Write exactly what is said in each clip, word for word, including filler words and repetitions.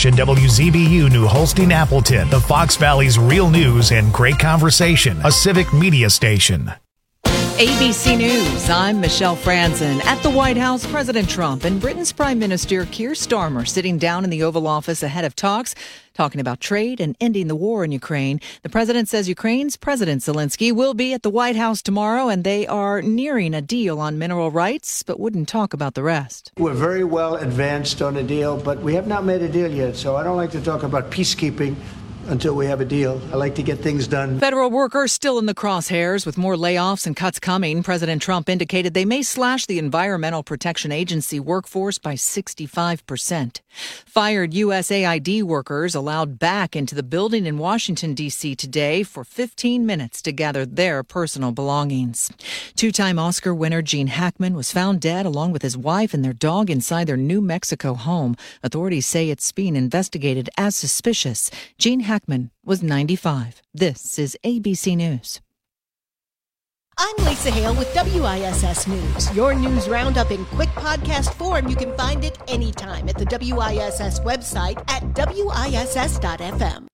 station W Z B U New Holstein Appleton, the Fox Valley's real news and great conversation, a civic media station. A B C News, I'm Michelle Franzen. At the White House, President Trump and Britain's Prime Minister Keir Starmer sitting down in the Oval Office ahead of talks, talking about trade and ending the war in Ukraine. The president says Ukraine's President Zelensky will be at the White House tomorrow, and they are nearing a deal on mineral rights, but wouldn't talk about the rest. We're very well advanced on a deal, but we have not made a deal yet, so I don't like to talk about peacekeeping until we have a deal. I like to get things done. Federal workers still in the crosshairs with more layoffs and cuts coming. President Trump indicated they may slash the Environmental Protection Agency workforce by sixty-five percent. Fired U S A I D workers allowed back into the building in Washington, D C today for fifteen minutes to gather their personal belongings. Two-time Oscar winner Gene Hackman was found dead along with his wife and their dog inside their New Mexico home. Authorities say it's being investigated as suspicious. Gene Hackman was ninety-five. This is A B C News. I'm Lisa Hale with W I S S News. Your news roundup in quick podcast form. You can find it anytime at the W I S S website at W I S S dot F M.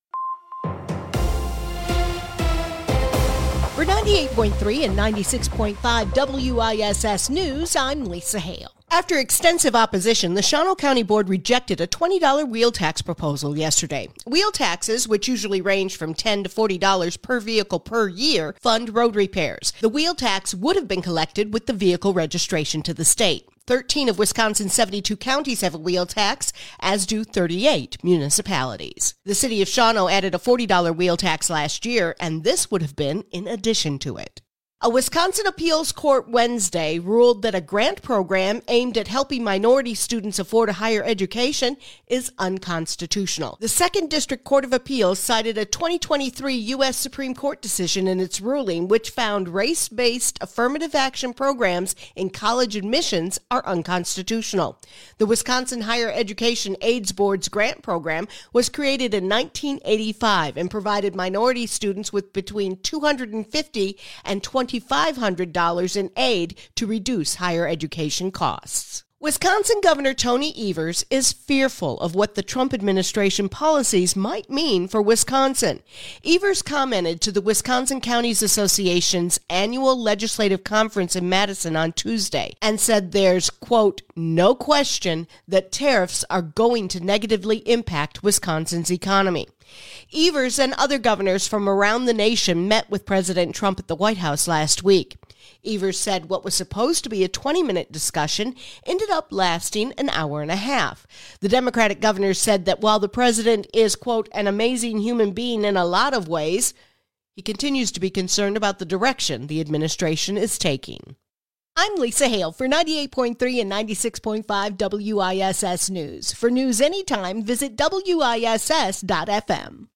For ninety-eight point three and ninety-six point five W I S S News, I'm Lisa Hale. After extensive opposition, the Shawano County Board rejected a twenty dollars wheel tax proposal yesterday. Wheel taxes, which usually range from ten to forty dollars per vehicle per year, fund road repairs. The wheel tax would have been collected with the vehicle registration to the state. thirteen of Wisconsin's seventy-two counties have a wheel tax, as do thirty-eight municipalities. The city of Shawano added a forty dollars wheel tax last year, and this would have been in addition to it. A Wisconsin appeals court Wednesday ruled that a grant program aimed at helping minority students afford a higher education is unconstitutional. The Second District Court of Appeals cited a twenty twenty-three U S Supreme Court decision in its ruling, which found race-based affirmative action programs in college admissions are unconstitutional. The Wisconsin Higher Education Aids Board's grant program was created in nineteen eighty-five and provided minority students with between two hundred fifty dollars and twenty-five hundred dollars in aid to reduce higher education costs. Wisconsin Governor Tony Evers is fearful of what the Trump administration policies might mean for Wisconsin. Evers commented to the Wisconsin Counties Association's annual legislative conference in Madison on Tuesday and said there's, quote, no question that tariffs are going to negatively impact Wisconsin's economy. Evers and other governors from around the nation met with President Trump at the White House last week. Evers said what was supposed to be a twenty-minute discussion ended up lasting an hour and a half. The Democratic governor said that while the president is, quote, an amazing human being in a lot of ways, he continues to be concerned about the direction the administration is taking. I'm Lisa Hale for ninety-eight point three and ninety-six point five W I S S News. For news anytime, visit W I S S dot F M.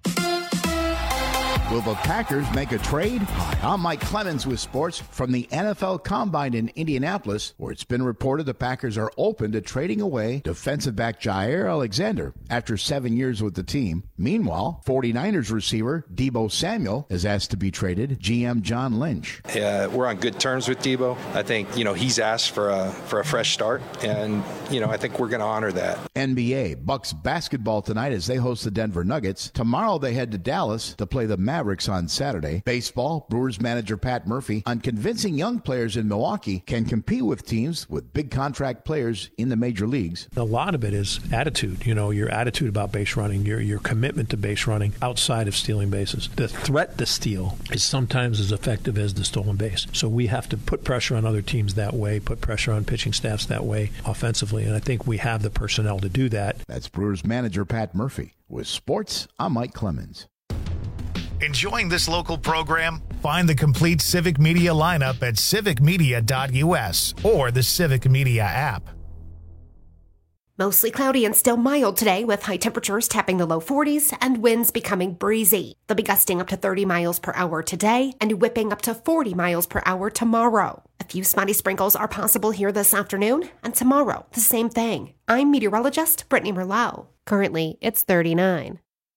Will the Packers make a trade? Hi, I'm Mike Clemens with sports from the N F L Combine in Indianapolis, where it's been reported the Packers are open to trading away defensive back Jair Alexander after seven years with the team. Meanwhile, 49ers receiver Deebo Samuel is asked to be traded. G M John Lynch. Uh, we're on good terms with Deebo. I think, you know, he's asked for a for a fresh start, and, you know, I think we're going to honor that. N B A, Bucks basketball tonight as they host the Denver Nuggets. Tomorrow they head to Dallas to play the Mavericks on Saturday. Baseball, Brewers manager Pat Murphy on convincing young players in Milwaukee can compete with teams with big contract players in the major leagues. A lot of it is attitude, you know, your attitude about base running, your your commitment to base running outside of stealing bases. The threat to steal is sometimes as effective as the stolen base. So we have to put pressure on other teams that way, put pressure on pitching staffs that way offensively, and I think we have the personnel to do that. That's Brewers manager Pat Murphy. With sports, I'm Mike Clemens. Enjoying this local program? Find the complete Civic Media lineup at civic media dot U S or the Civic Media app. Mostly cloudy and still mild today with high temperatures tapping the low forties and winds becoming breezy. They'll be gusting up to thirty miles per hour today and whipping up to forty miles per hour tomorrow. A few spotty sprinkles are possible here this afternoon, and tomorrow the same thing. I'm meteorologist Brittany Merlot. Currently, it's thirty-nine.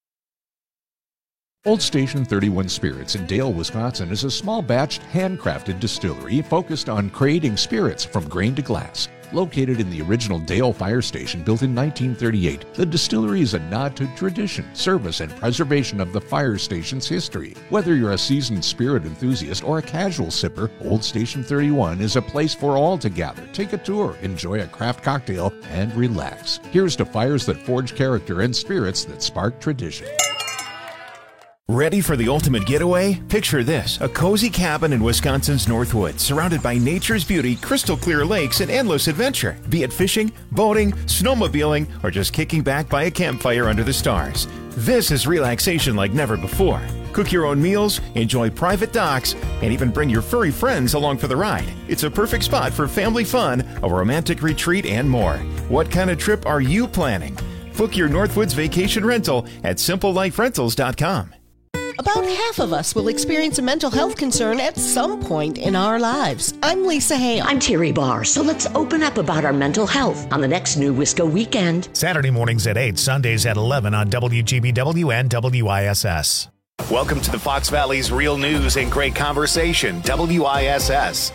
Old Station thirty-one Spirits in Dale, Wisconsin is a small batched, handcrafted distillery focused on creating spirits from grain to glass. Located in the original Dale Fire Station built in nineteen thirty-eight, the distillery is a nod to tradition, service, and preservation of the fire station's history. Whether you're a seasoned spirit enthusiast or a casual sipper, Old Station thirty-one is a place for all to gather, take a tour, enjoy a craft cocktail, and relax. Here's to fires that forge character and spirits that spark tradition. Ready for the ultimate getaway? Picture this, a cozy cabin in Wisconsin's Northwoods, surrounded by nature's beauty, crystal clear lakes, and endless adventure. Be it fishing, boating, snowmobiling, or just kicking back by a campfire under the stars. This is relaxation like never before. Cook your own meals, enjoy private docks, and even bring your furry friends along for the ride. It's a perfect spot for family fun, a romantic retreat, and more. What kind of trip are you planning? Book your Northwoods vacation rental at simple life rentals dot com. About half of us will experience a mental health concern at some point in our lives. I'm Lisa Hale. I'm Terry Barr. So let's open up about our mental health on the next New Wisco Weekend. Saturday mornings at eight, Sundays at eleven on W G B W and W I S S. Welcome to the Fox Valley's real news and great conversation, W I S S.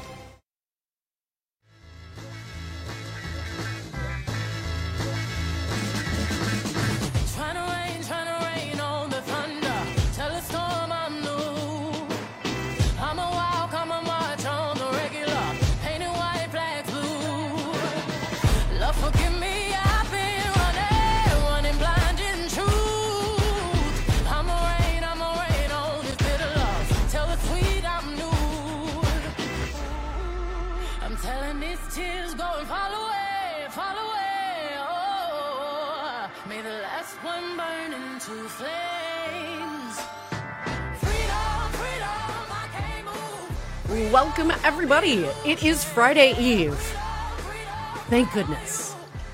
Welcome, everybody. It is Friday Eve. Thank goodness.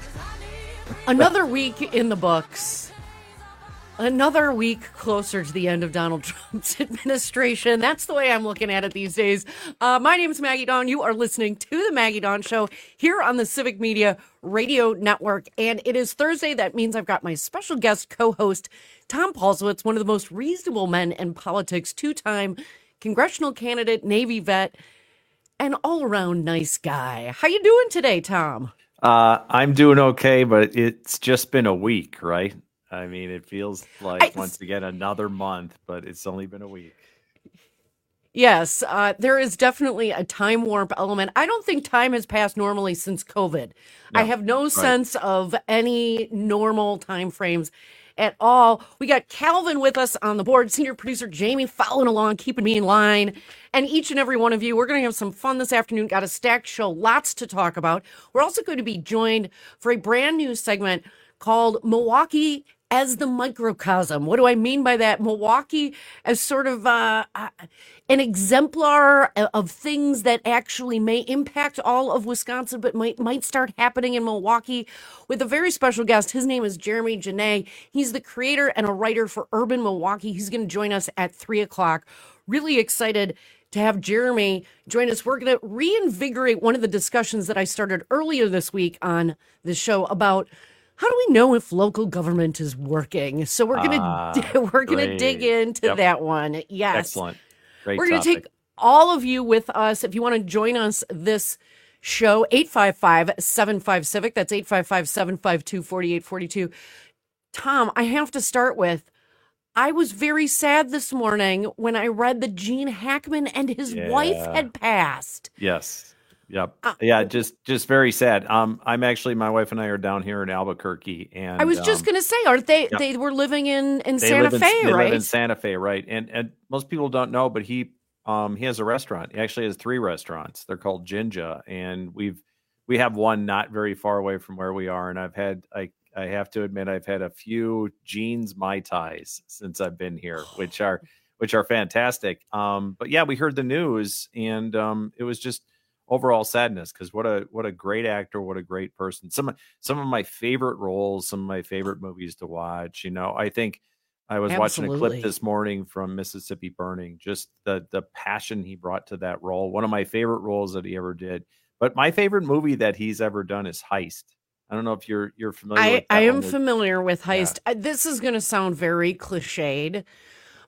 Another week in the books. Another week closer to the end of Donald Trump's administration. That's the way I'm looking at it these days. Uh, my name is Maggie Dawn. You are listening to The Maggie Dawn Show here on the Civic Media Radio Network. And it is Thursday. That means I've got my special guest co-host, Tom Paulsowitz, one of the most reasonable men in politics, two-time congressional candidate, Navy vet, and all-around nice guy. How you doing today, Tom? Uh, I'm doing okay, but it's just been a week, right? I mean, it feels like, I, once again, another month, but it's only been a week. Yes, uh, there is definitely a time warp element. I don't think time has passed normally since COVID. No, I have no right. sense of any normal time frames at all. We got Calvin with us on the board, senior producer Jamie following along, keeping me in line, and each and every one of you. We're going to have some fun this afternoon. Got a stacked show, lots to talk about. We're also going to be joined for a brand new segment called Milwaukee as the Microcosm. What do I mean by that? Milwaukee as sort of uh, uh, an exemplar of things that actually may impact all of Wisconsin, but might might start happening in Milwaukee, with a very special guest. His name is Jeremy Janae. He's the creator and a writer for Urban Milwaukee. He's going to join us at three o'clock. Really excited to have Jeremy join us. We're going to reinvigorate one of the discussions that I started earlier this week on the show about how do we know if local government is working? So we're gonna uh, we're gonna great. dig into yep. that one. Yes, excellent. Great we're gonna topic. take all of you with us. If you want to join us this show, eight five five, seven five Civic. That's eight five five, seven five two, four eight four two. Tom, I have to start with, I was very sad this morning when I read that Gene Hackman and his yeah. wife had passed. Yes. Yep. Uh, yeah. Just, just very sad. Um, I'm actually, my wife and I are down here in Albuquerque, and I was just um, going to say, aren't they? Yep. They were living in in they Santa live in, Fe, they right? Live in Santa Fe, right? And and most people don't know, but he um he has a restaurant. He actually has three restaurants. They're called Jinja, and we've we have one not very far away from where we are. And I've had I I have to admit I've had a few Gene's Mai Tais since I've been here, which are which are fantastic. Um, but yeah, we heard the news, and um, it was just overall sadness, because what a what a great actor, what a great person. Some some of my favorite roles, some of my favorite movies to watch. You know, I think I was Absolutely. watching a clip this morning from Mississippi Burning, just the the passion he brought to that role. One of my favorite roles that he ever did. But my favorite movie that he's ever done is Heist. I don't know if you're you're familiar I, with that I am one. familiar with Heist. Yeah. This is going to sound very cliched,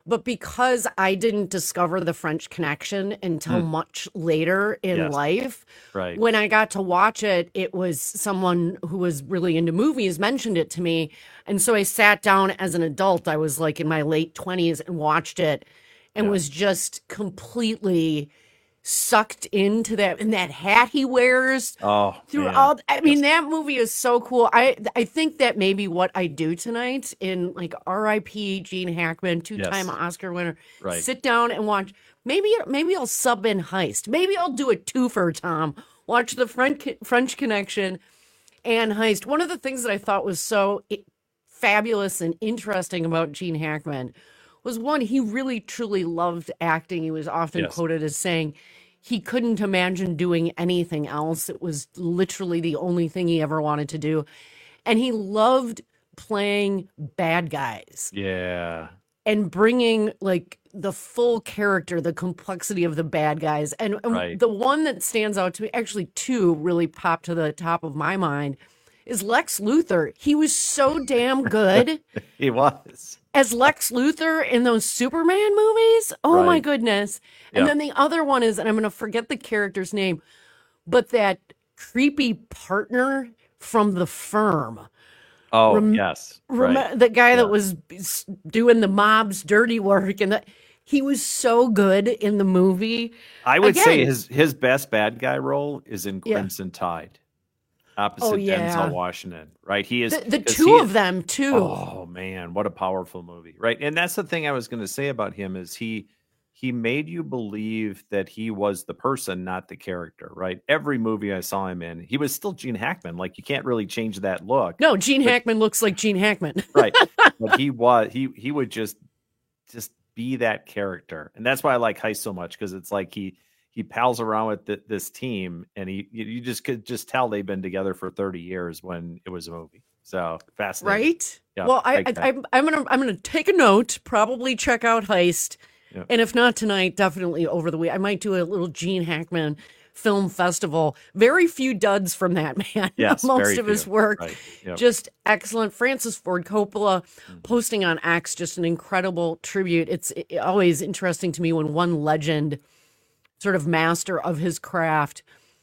But because I didn't discover the French Connection until Mm. much later in Yes. life, Right. when I got to watch it, it was someone who was really into movies mentioned it to me. And so I sat down as an adult. I was like in my late twenties and watched it and Yeah. was just completely sucked into that. And that hat he wears Oh, through man. all, I mean, that movie is so cool. I I think that may be what I do tonight in like R I P Gene Hackman, two-time Yes. Oscar winner. Right. Sit down and watch. Maybe maybe I'll sub in Heist. Maybe I'll do a twofer, Tom. Watch the French French Connection and Heist. One of the things that I thought was so i- fabulous and interesting about Gene Hackman was, one, he really truly loved acting. He was often Yes. quoted as saying he couldn't imagine doing anything else. It was literally the only thing he ever wanted to do. And he loved playing bad guys Yeah. and bringing like the full character, the complexity of the bad guys. And, and Right. the one that stands out to me, actually two really popped to the top of my mind, is Lex Luthor. He was so damn good He was. as Lex Luthor in those Superman movies. Oh my Right. goodness. Yeah. And then the other one is, and I'm going to forget the character's name, but that creepy partner from The Firm. Oh, Rem- yes. Rem- Right. The guy Yeah. that was s- doing the mob's dirty work, and the, he was so good in the movie. I would say Again, his his best bad guy role is in Yeah. Crimson Tide, opposite Oh, yeah. Denzel Washington. Right? He is the, the 'cause two he of is- them too. Oh man, what a powerful movie! Right, and that's the thing I was going to say about him is he he made you believe that he was the person, not the character. Right? Every movie I saw him in, he was still Gene Hackman. Like you can't really change that look. No, Gene But- Hackman looks like Gene Hackman. right? But he was he he would just just be that character, and that's why I like Heist so much because it's like he he pals around with th- this team, and he you, you just could just tell they've been together for thirty years when it was a movie. So fascinating, Right? Yeah, well, I, big I, time. I'm, I'm gonna I'm gonna take a note. Probably check out Heist, Yeah. and if not tonight, definitely over the week. I might do a little Gene Hackman film festival. Very few duds from that man. Yes, Most very of his few. work Right. Yep. just excellent. Francis Ford Coppola posting on X just an incredible tribute. It's i- always interesting to me when one legend, sort of master of his craft,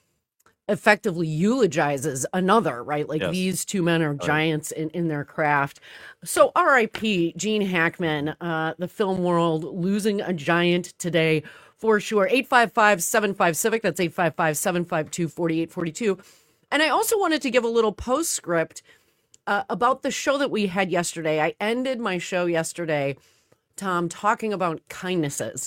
effectively eulogizes another, right? Like Yes. these two men are giants in, in their craft. So R I P Gene Hackman, uh, the film world losing a giant today for sure. eight five five, seven five, CIVIC. That's eight five five, seven five two, four eight four two. And I also wanted to give a little postscript uh, about the show that we had yesterday. I ended my show yesterday, Tom, talking about kindnesses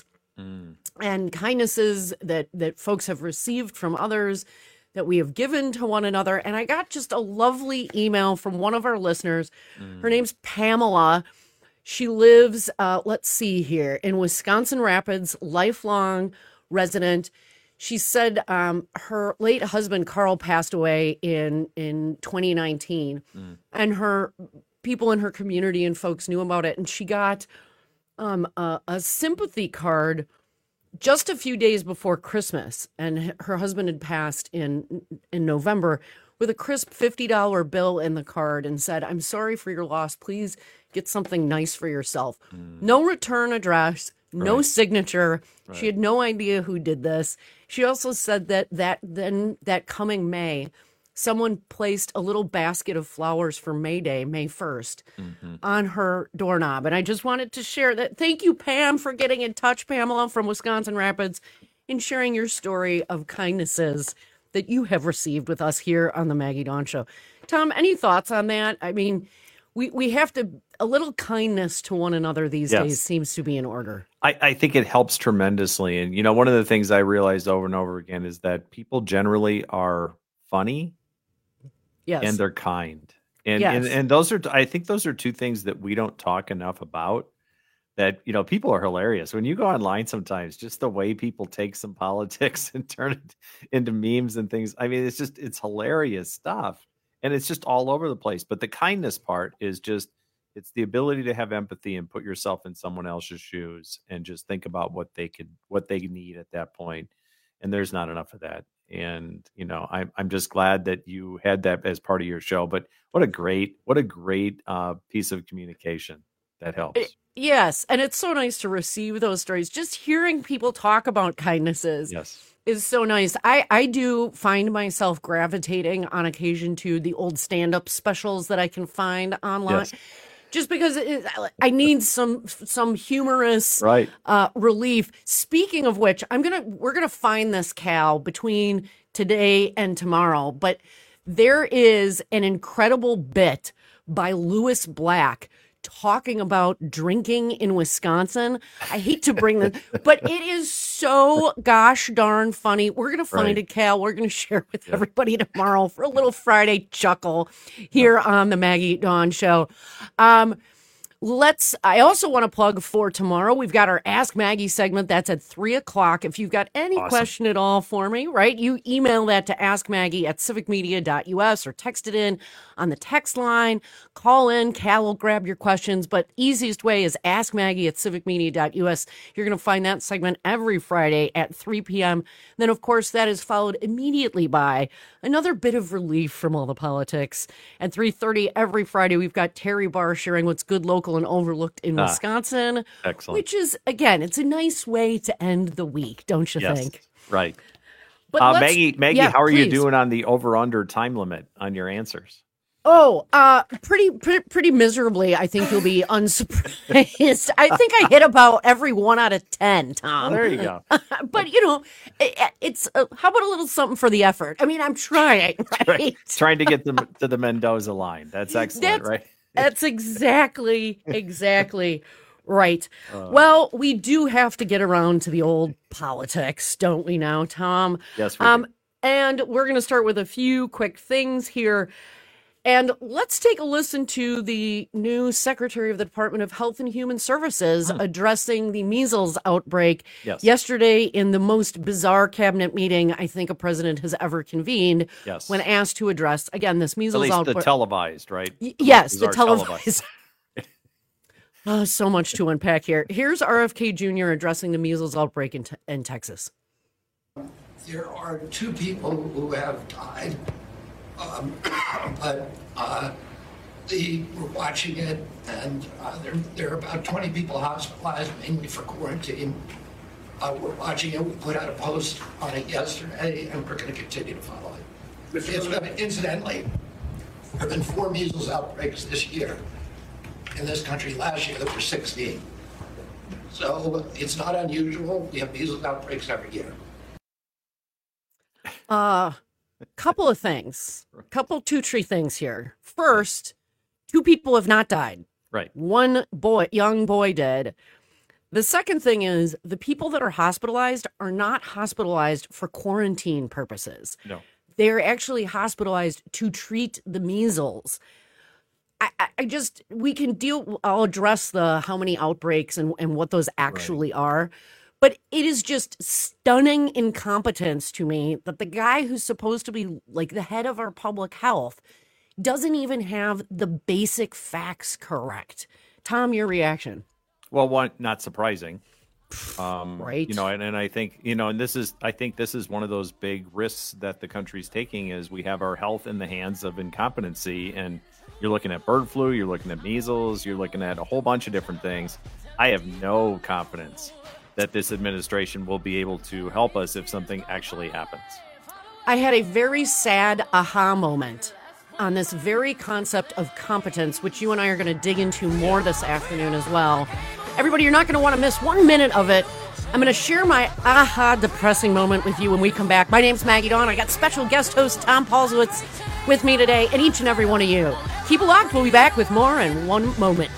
and kindnesses that that folks have received from others, that we have given to one another. And I got just a lovely email from one of our listeners. Her name's Pamela. She lives, uh, let's see here, in Wisconsin Rapids, lifelong resident. She said um, her late husband, Carl, passed away in, in twenty nineteen. And her people in her community and folks knew about it. And she got um, a, a sympathy card just a few days before Christmas, and her husband had passed in in November, with a crisp fifty dollar bill in the card, and said, "I'm sorry for your loss. Please get something nice for yourself." No return address, no Right. signature. Right. She had no idea who did this. She also said that that then that coming May, someone placed a little basket of flowers for May Day, May first, on her doorknob. And I just wanted to share that. Thank you, Pam, for getting in touch, Pamela from Wisconsin Rapids, and sharing your story of kindnesses that you have received with us here on the Maggie Dawn Show. Tom, any thoughts on that? I mean, we, we have to, a little kindness to one another these Yes. days seems to be in order. I, I think it helps tremendously. And, you know, one of the things I realized over and over again is that people generally are funny Yes. and they're kind. And, Yes. and and those are, I think those are two things that we don't talk enough about. That, you know, people are hilarious. When you go online sometimes, just the way people take some politics and turn it into memes and things. I mean, it's just, it's hilarious stuff. And it's just all over the place. But the kindness part is just, it's the ability to have empathy and put yourself in someone else's shoes and just think about what they could, what they need at that point. And there's not enough of that. And, you know, I'm, I'm just glad that you had that as part of your show. But what a great, what a great uh, piece of communication. that helps. It, yes. And it's so nice to receive those stories. Just hearing people talk about kindnesses yes. is so nice. I, I do find myself gravitating on occasion to the old stand-up specials that I can find online. Yes. Just because it, I need some some humorous right. uh, relief. Speaking of which, I'm gonna we're gonna find this, Cal, between today and tomorrow. But there is an incredible bit by Lewis Black talking about drinking in Wisconsin. I hate to bring this, but it is so gosh darn funny. We're going to find right. it, Cal. We're going to share with yeah. everybody tomorrow for a little Friday chuckle here yeah. on the Maggie Dawn Show. Um, Let's, I also want to plug for tomorrow. We've got our Ask Maggie segment. That's at three o'clock. If you've got any awesome. question at all for me, right, you email that to ask maggie at civic media dot u s or text it in on the text line. Call in. Cal will grab your questions. But easiest way is ask maggie at civic media dot u s. You're going to find that segment every Friday at three p.m. Then, of course, that is followed immediately by another bit of relief from all the politics. At three thirty every Friday, we've got Terry Barr sharing what's good local and overlooked in ah, Wisconsin. Excellent. Which is, again, it's a nice way to end the week, don't you yes, think? Right. But uh, Maggie, Maggie, yeah, how are please. you doing on the over-under time limit on your answers? Oh, uh, pretty, pretty, pretty miserably. I think you'll be unsurprised. I think I hit about every one out of ten, Tom. Well, there you go. But you know, it, it's uh, how about a little something for the effort? I mean, I'm trying, right? right. Trying to get them to the Mendoza line. That's excellent, that's, right? That's exactly, exactly right. Uh, well, we do have to get around to the old politics, don't we now, Tom? Yes, we um, do. And we're going to start with a few quick things here. And let's take a listen to the new Secretary of the Department of Health and Human Services huh. addressing the measles outbreak yes. yesterday in the most bizarre cabinet meeting I think a president has ever convened yes. when asked to address, again, this measles At least outbreak. the televised, right? Y- yes, the televised. televised. Oh, so much to unpack here. Here's R F K Junior addressing the measles outbreak in, te- in Texas. There are two people who have died. Um, but uh, the, we're watching it, and uh, there, there are about twenty people hospitalized, mainly for quarantine. Uh, we're watching it. We put out a post on it yesterday, and we're going to continue to follow it. It's, incidentally, there have been four measles outbreaks this year. In this country last year, there were sixteen. So it's not unusual. We have measles outbreaks every year. Uh... Couple of things, couple two tree things here. First, two people have not died. Right. One boy, young boy did. The second thing is the people that are hospitalized are not hospitalized for quarantine purposes. No. They're actually hospitalized to treat the measles. I, I, I just, we can deal, I'll address the how many outbreaks and, and what those actually right. are. But it is just stunning incompetence to me that the guy who's supposed to be like the head of our public health doesn't even have the basic facts correct. Tom, your reaction? Well, one, not surprising. Um, right. You know, and, and I think, you know, and this is, I think this is one of those big risks that the country's taking is we have our health in the hands of incompetency. And you're looking at bird flu, you're looking at measles, you're looking at a whole bunch of different things. I have no confidence that this administration will be able to help us if something actually happens. I had a very sad aha moment on this very concept of competence, which you and I are going to dig into more this afternoon as well. Everybody, you're not going to want to miss one minute of it. I'm going to share my aha depressing moment with you when we come back. My name's Maggie Dawn. I got special guest host Tom Paulsowitz with me today, and each and every one of you. Keep it locked. We'll be back with more in one moment.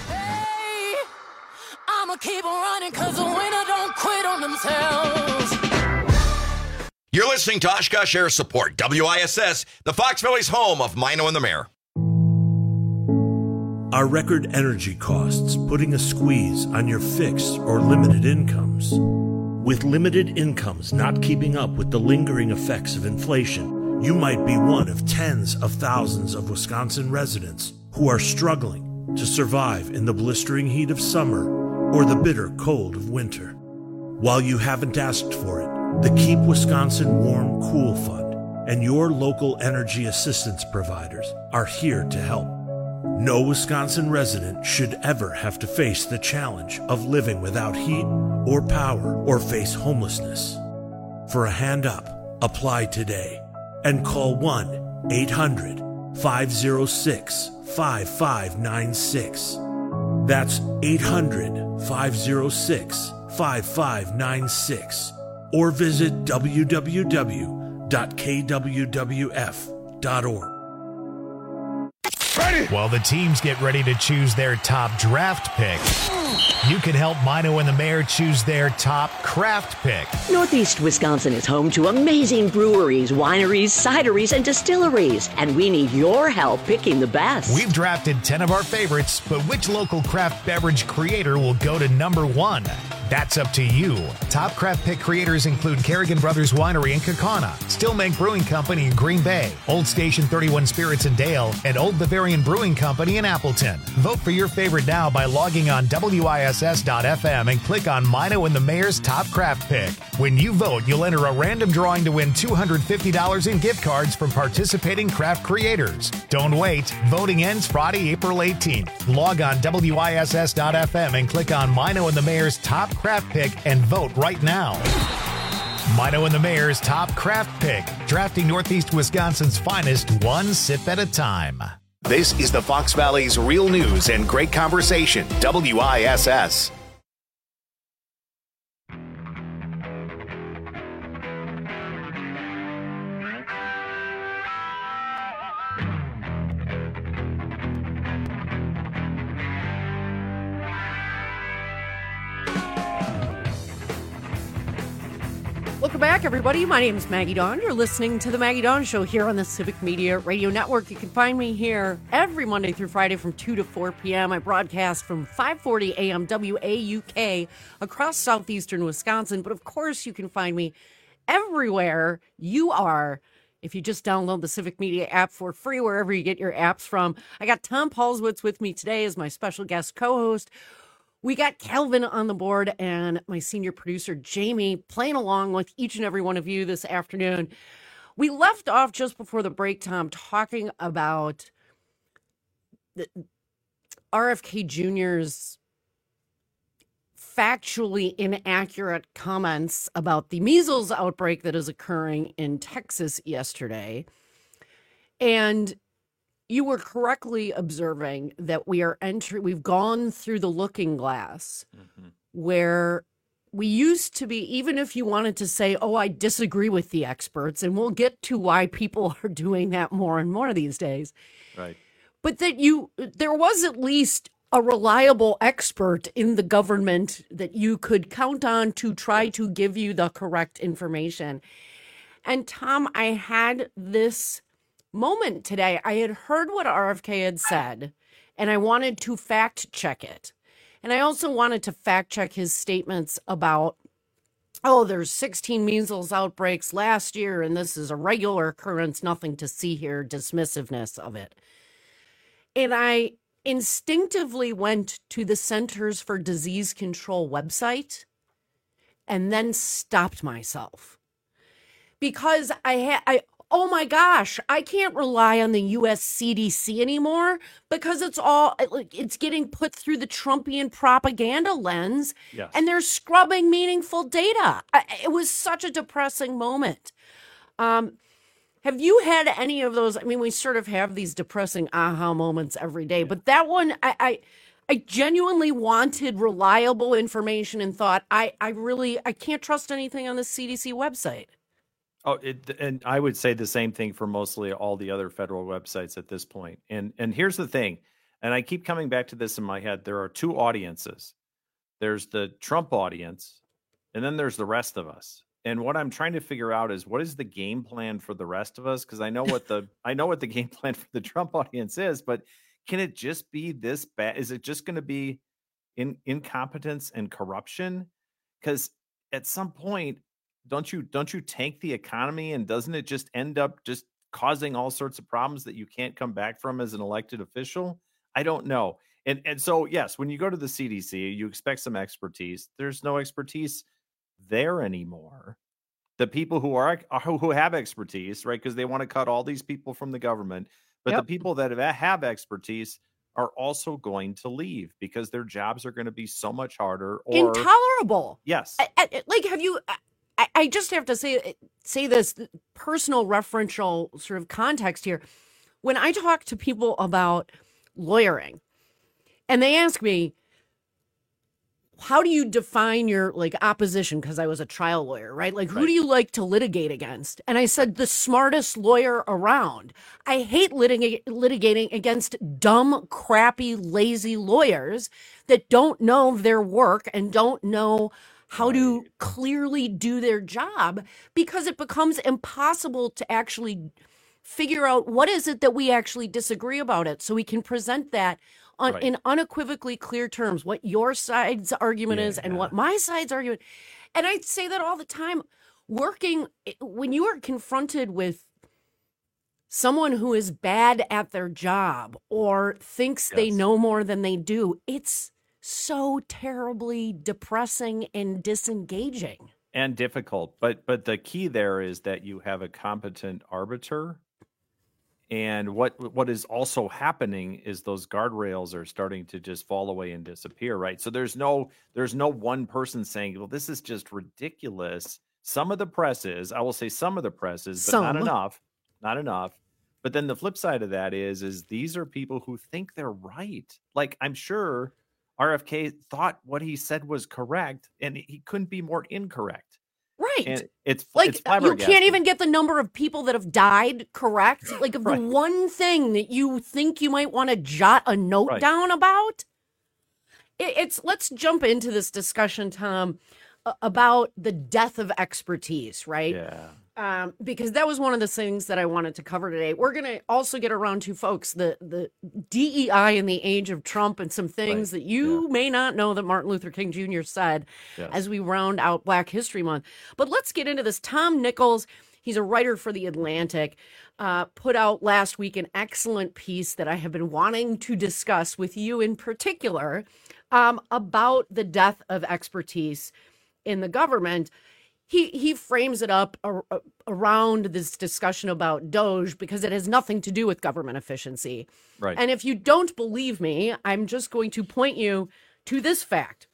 Keep running because the winner don't quit on themselves. You're listening to Oshkosh Air Support, W I S S, the Fox Valley's home of Mino and the Mayor. Are record energy costs putting a squeeze on your fixed or limited incomes? With limited incomes not keeping up with the lingering effects of inflation, you might be one of tens of thousands of Wisconsin residents who are struggling to survive in the blistering heat of summer or the bitter cold of winter. While you haven't asked for it, the Keep Wisconsin Warm Cool Fund and your local energy assistance providers are here to help. No Wisconsin resident should ever have to face the challenge of living without heat or power or face homelessness. For a hand up, apply today and call one eight hundred five oh six five five nine six. That's eight hundred five oh six five five nine six. Or visit w w w dot k w w f dot org. While the teams get ready to choose their top draft pick, you can help Mino and the Mayor choose their top craft pick. Northeast Wisconsin is home to amazing breweries, wineries, cideries, and distilleries, and we need your help picking the best. We've drafted ten of our favorites, but which local craft beverage creator will go to number one? That's up to you. Top craft pick creators include Kerrigan Brothers Winery in Kaukauna, Still Make Brewing Company in Green Bay, Old Station thirty-one Spirits in Dale, and Old Bavarian Brewing Company in Appleton. Vote for your favorite now by logging on W I S S dot F M and click on Mino and the Mayor's Top Craft Pick. When you vote, you'll enter a random drawing to win two hundred fifty dollars in gift cards from participating craft creators. Don't wait. Voting ends Friday, April eighteenth. Log on W I S S dot F M and click on Mino and the Mayor's Top Craft Pick and vote right now. Mino and the Mayor's Top Craft Pick, drafting Northeast Wisconsin's finest one sip at a time. This is the Fox Valley's real news and great conversation, W I S S. Welcome back, everybody. My name is Maggie Dawn. You're listening to The Maggie Dawn Show here on the Civic Media Radio Network. You can find me here every Monday through Friday from two to four p.m. I broadcast from five forty a.m. W A U K across southeastern Wisconsin. But, of course, you can find me everywhere you are if you just download the Civic Media app for free wherever you get your apps from. I got Tom Paulswitz with me today as my special guest co-host. We got Kelvin on the board and my senior producer, Jamie, playing along with each and every one of you this afternoon. We left off just before the break, Tom, talking about the R F K Junior's factually inaccurate comments about the measles outbreak that is occurring in Texas yesterday. And you were correctly observing that we are entering, we've gone through the looking glass mm-hmm. where we used to be, even if you wanted to say, oh, I disagree with the experts, and we'll get to why people are doing that more and more these days. Right. But that you, there was at least a reliable expert in the government that you could count on to try to give you the correct information. And Tom, I had this moment today. I had heard what R F K had said, and I wanted to fact check it. And I also wanted to fact check his statements about, oh, there's sixteen measles outbreaks last year, and this is a regular occurrence, nothing to see here, dismissiveness of it. And I instinctively went to the Centers for Disease Control website and then stopped myself. Because I had, I, oh my gosh, I can't rely on the U S C D C anymore because it's all, it's getting put through the Trumpian propaganda lens. Yes. And they're scrubbing meaningful data. It was such a depressing moment. Um, have you had any of those? I mean, we sort of have these depressing aha moments every day, but that one, I, I, I genuinely wanted reliable information and thought, I, I really, I can't trust anything on the C D C website. Oh, it, and I would say the same thing for mostly all the other federal websites at this point. And and here's the thing, and I keep coming back to this in my head. There are two audiences. There's the Trump audience, and then there's the rest of us. And what I'm trying to figure out is what is the game plan for the rest of us? Because I know what the I know what the game plan for the Trump audience is, but can it just be this bad? Is it just going to be in incompetence and corruption? Because at some point, don't you don't you tank the economy, and doesn't it just end up just causing all sorts of problems that you can't come back from as an elected official? I don't know. And and so yes, when you go to the C D C, you expect some expertise. There's no expertise there anymore. The people who are who have expertise, right? Because they want to cut all these people from the government, but yep. the people that have, have expertise are also going to leave because their jobs are going to be so much harder or intolerable. Yes. I, I, like, have you, I, I just have to say, say this personal referential sort of context here. When I talk to people about lawyering and they ask me, how do you define your like opposition? Because I was a trial lawyer, right? Like, who right. do you like to litigate against? And I said, the smartest lawyer around. I hate litig- litigating against dumb, crappy, lazy lawyers that don't know their work and don't know how right. to clearly do their job, because it becomes impossible to actually figure out what is it that we actually disagree about it, so we can present that on, right. in unequivocally clear terms, what your side's argument yeah. is and what my side's argument. And I say that all the time. Working, when you are confronted with someone who is bad at their job or thinks yes. they know more than they do, it's so terribly depressing and disengaging. And difficult. But but the key there is that you have a competent arbiter. And what what is also happening is those guardrails are starting to just fall away and disappear, right? So there's no there's no one person saying, well, this is just ridiculous. Some of the press is, I will say some of the press is, but some. not enough, not enough. But then the flip side of that is, is these are people who think they're right. Like, I'm sure R F K thought what he said was correct, and he couldn't be more incorrect. Right. And it's like it's you can't even get the number of people that have died correct. Like, of right. the one thing that you think you might want to jot a note right. down about. It, it's let's jump into this discussion, Tom, about the death of expertise, right? Yeah. Um, because that was one of the things that I wanted to cover today. We're going to also get around to, folks, the, the D E I in the age of Trump and some things right. that you yeah. may not know that Martin Luther King Junior said yes. as we round out Black History Month. But let's get into this. Tom Nichols, he's a writer for The Atlantic, uh, put out last week an excellent piece that I have been wanting to discuss with you in particular um, about the death of expertise in the government. He he frames it up ar- around this discussion about DOGE because it has nothing to do with government efficiency. Right. And if you don't believe me, I'm just going to point you to this fact.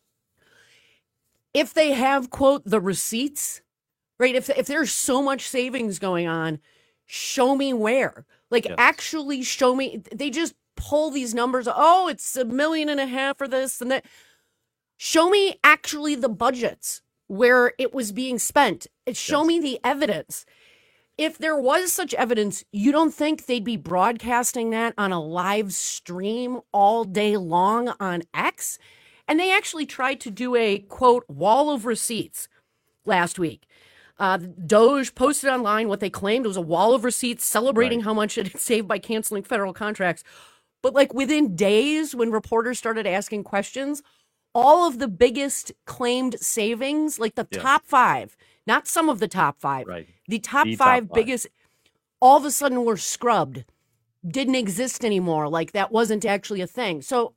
If they have, quote, the receipts, right, if, if there's so much savings going on, show me where. Like, yes. actually show me. They just pull these numbers. Oh, it's a million and a half for this and that. Show me actually the budgets where it was being spent. Show yes. me the evidence. If there was such evidence, you don't think they'd be broadcasting that on a live stream all day long on X? And they actually tried to do a, quote, wall of receipts last week. Uh, DOGE posted online what they claimed was a wall of receipts celebrating right. how much it had saved by canceling federal contracts. But like within days, when reporters started asking questions, all of the biggest claimed savings, like the yes. top five, not some of the top five, right. the top the five top biggest, five. all of a sudden were scrubbed, didn't exist anymore. Like that wasn't actually a thing. So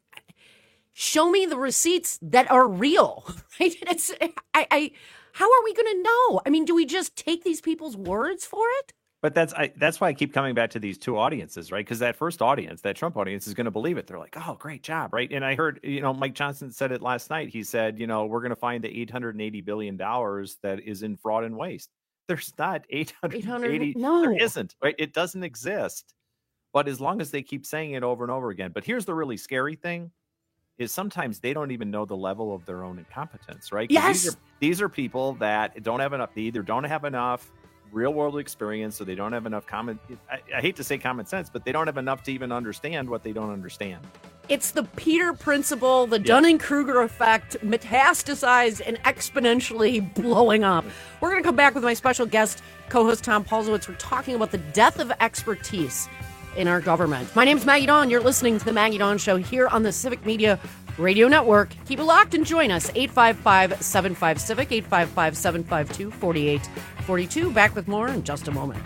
show me the receipts that are real, right? It's, I, I, how are we going to know? I mean, do we just take these people's words for it? But that's I, that's why I keep coming back to these two audiences, right? Because that first audience, that Trump audience, is going to believe it. They're like, "Oh, great job!" Right? And I heard, you know, Mike Johnson said it last night. He said, "You know, we're going to find the eight hundred eighty billion dollars that is in fraud and waste." There's not eight hundred eighty. No, there isn't. Right? It doesn't exist. But as long as they keep saying it over and over again. But here's the really scary thing: is sometimes they don't even know the level of their own incompetence. Right? Yes. These are, these are people that don't have enough. They either don't have enough real world experience, so they don't have enough common I, I hate to say common sense, but they don't have enough to even understand what they don't understand. It's the Peter principle, the yes. Dunning-Kruger effect, metastasized and exponentially blowing up. We're going to come back with my special guest, co-host Tom Paulsowitz. We're talking about the death of expertise in our government. My name's Maggie Dawn. You're listening to The Maggie Dawn Show here on the Civic Media Radio Network. Keep it locked and join us. eight five five, seven five, CIVIC, eight five five, seven five two, four eight four two. Back with more in just a moment.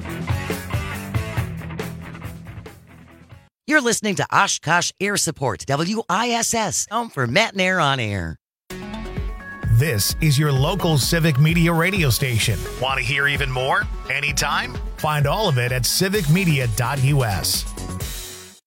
You're listening to Oshkosh Air Support, W I S S, home for Matt and Air on air. This is your local Civic Media radio station. Want to hear even more? Anytime? Find all of it at civic media dot U S.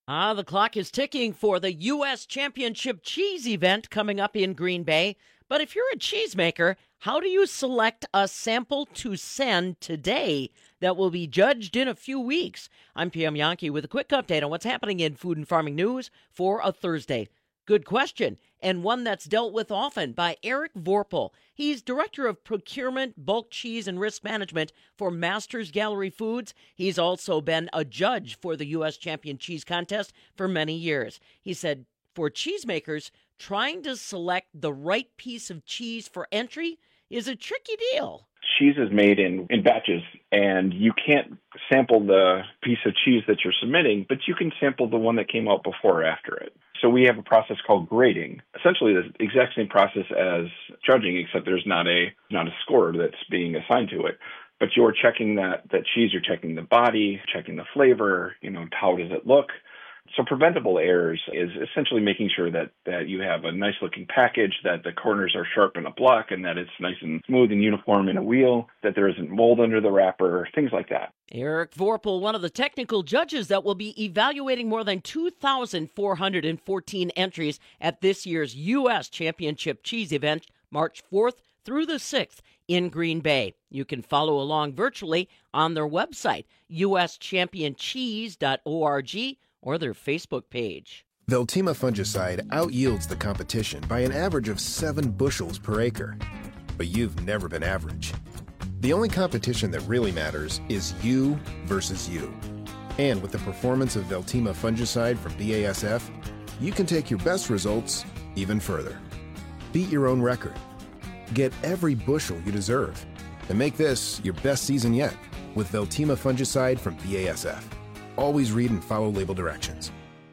Ah, the clock is ticking for the U S Championship Cheese event coming up in Green Bay. But if you're a cheesemaker, how do you select a sample to send today that will be judged in a few weeks? I'm P M Yankee with a quick update on what's happening in food and farming news for a Thursday. Good question, and one that's dealt with often by Eric Vorpal. He's Director of Procurement, Bulk Cheese, and Risk Management for Masters Gallery Foods. He's also been a judge for the U S Champion Cheese Contest for many years. He said, for cheesemakers, trying to select the right piece of cheese for entry is a tricky deal. Cheese is made in, in batches, and you can't sample the piece of cheese that you're submitting, but you can sample the one that came out before or after it. So we have a process called grading, essentially the exact same process as judging, except there's not a not a score that's being assigned to it. But you're checking that, that cheese, you're checking the body, checking the flavor, you know, how does it look? So preventable errors is essentially making sure that, that you have a nice-looking package, that the corners are sharp in a block, and that it's nice and smooth and uniform in a wheel, that there isn't mold under the wrapper, things like that. Eric Vorpal, one of the technical judges that will be evaluating more than two thousand four hundred fourteen entries at this year's U S Championship Cheese event, March fourth through the sixth in Green Bay. You can follow along virtually on their website, U S champion cheese dot org, or their Facebook page. Veltima fungicide outyields the competition by an average of seven bushels per acre. But you've never been average. The only competition that really matters is you versus you. And with the performance of Veltima fungicide from B A S F, you can take your best results even further. Beat your own record. Get every bushel you deserve. And make this your best season yet with Veltima fungicide from B A S F. Always read and follow label directions.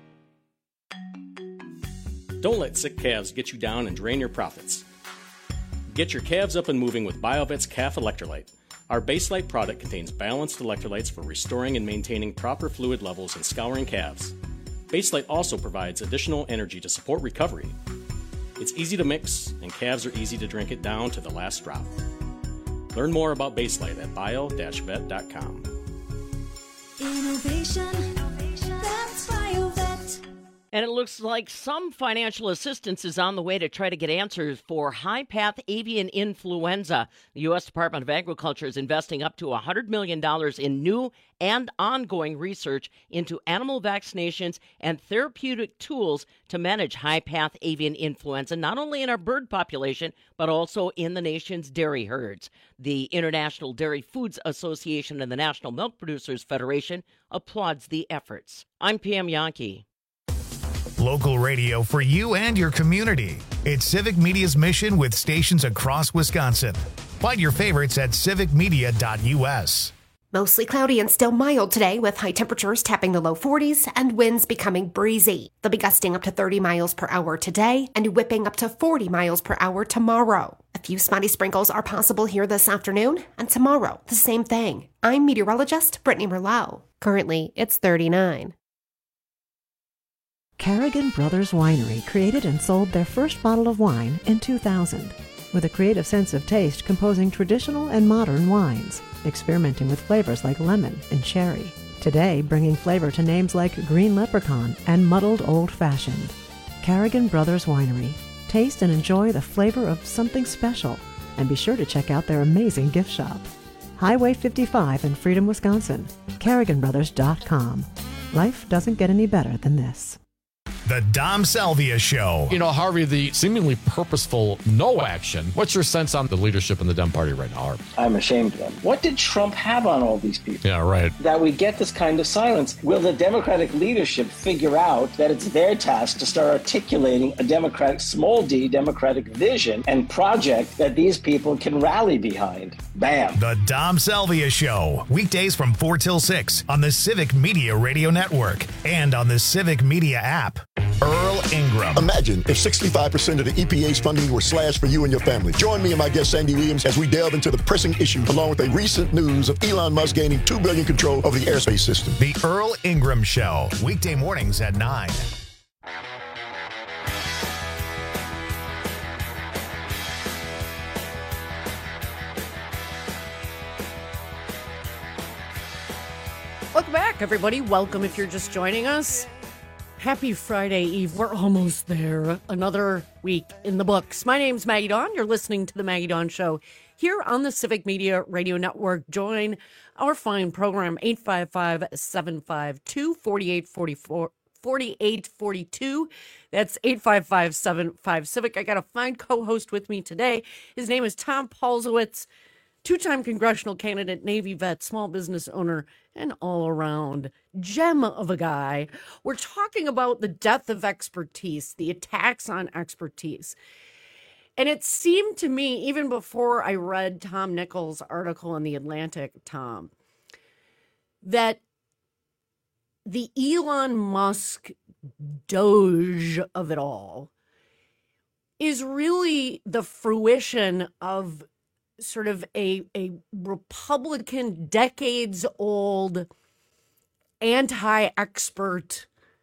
Don't let sick calves get you down and drain your profits. Get your calves up and moving with BioVet's Calf Electrolyte. Our Baselite product contains balanced electrolytes for restoring and maintaining proper fluid levels and scouring calves. Baselite also provides additional energy to support recovery. It's easy to mix, and calves are easy to drink it down to the last drop. Learn more about Baselite at bio dash vet dot com. Innovation, that's BioVet. And it looks like some financial assistance is on the way to try to get answers for high-path avian influenza. The U S Department of Agriculture is investing up to one hundred million dollars in new and ongoing research into animal vaccinations and therapeutic tools to manage high-path avian influenza, not only in our bird population, but also in the nation's dairy herds. The International Dairy Foods Association and the National Milk Producers Federation applauds the efforts. I'm P M Yankee. Local radio for you and your community. It's Civic Media's mission with stations across Wisconsin. Find your favorites at civic media dot U S. Mostly cloudy and still mild today, with high temperatures tapping the low forties and winds becoming breezy. They'll be gusting up to thirty miles per hour today and whipping up to forty miles per hour tomorrow. A few spotty sprinkles are possible here this afternoon, and tomorrow, the same thing. I'm meteorologist Brittany Merlot. Currently, it's thirty-nine. Carrigan Brothers Winery created and sold their first bottle of wine in two thousand. With a creative sense of taste, composing traditional and modern wines, experimenting with flavors like lemon and cherry. Today, bringing flavor to names like Green Leprechaun and Muddled Old Fashioned. Carrigan Brothers Winery. Taste and enjoy the flavor of something special. And be sure to check out their amazing gift shop. Highway fifty-five in Freedom, Wisconsin. Carrigan Brothers dot com. Life doesn't get any better than this. The Dom Salvia Show. You know, Harvey, the seemingly purposeful no action. What's your sense on the leadership in the Dem Party right now, Harvey? I'm ashamed of them. What did Trump have on all these people? Yeah, right. That we get this kind of silence. Will the Democratic leadership figure out that it's their task to start articulating a Democratic, small d, Democratic vision and project that these people can rally behind? Bam. The Dom Salvia Show. Weekdays from four till six on the Civic Media Radio Network and on the Civic Media app. Earl Ingram. Imagine if sixty-five percent of the E P A's funding were slashed for you and your family. Join me and my guest Sandy Williams as we delve into the pressing issue, along with a recent news of Elon Musk gaining two billion dollars control of the airspace system. The Earl Ingram Show. Weekday mornings at nine. Welcome back, everybody. Welcome if you're just joining us. Happy Friday Eve. We're almost there. Another week in the books. My name's Maggie Dawn. You're listening to The Maggie Dawn Show here on the Civic Media Radio Network. Join our fine program, eight five five, seven five two, four eight four four, four eight four two. That's eight five five, seven five, Civic. I got a fine co-host with me today. His name is Tom Paulsowitz, two-time congressional candidate, Navy vet, small business owner, and all-around gem of a guy. We're talking about the death of expertise, the attacks on expertise. And it seemed to me, even before I read Tom Nichols' article in The Atlantic, Tom, that the Elon Musk doge of it all is really the fruition of sort of a, a Republican, decades-old, anti-expert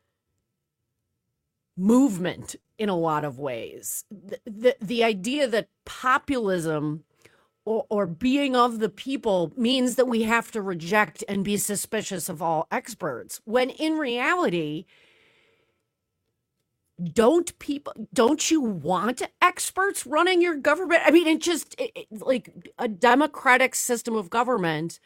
movement in a lot of ways. The, the, the idea that populism or, or being of the people means that we have to reject and be suspicious of all experts, when in reality, don't people, don't you want experts running your government? I mean, it just, it, it, like a democratic system of government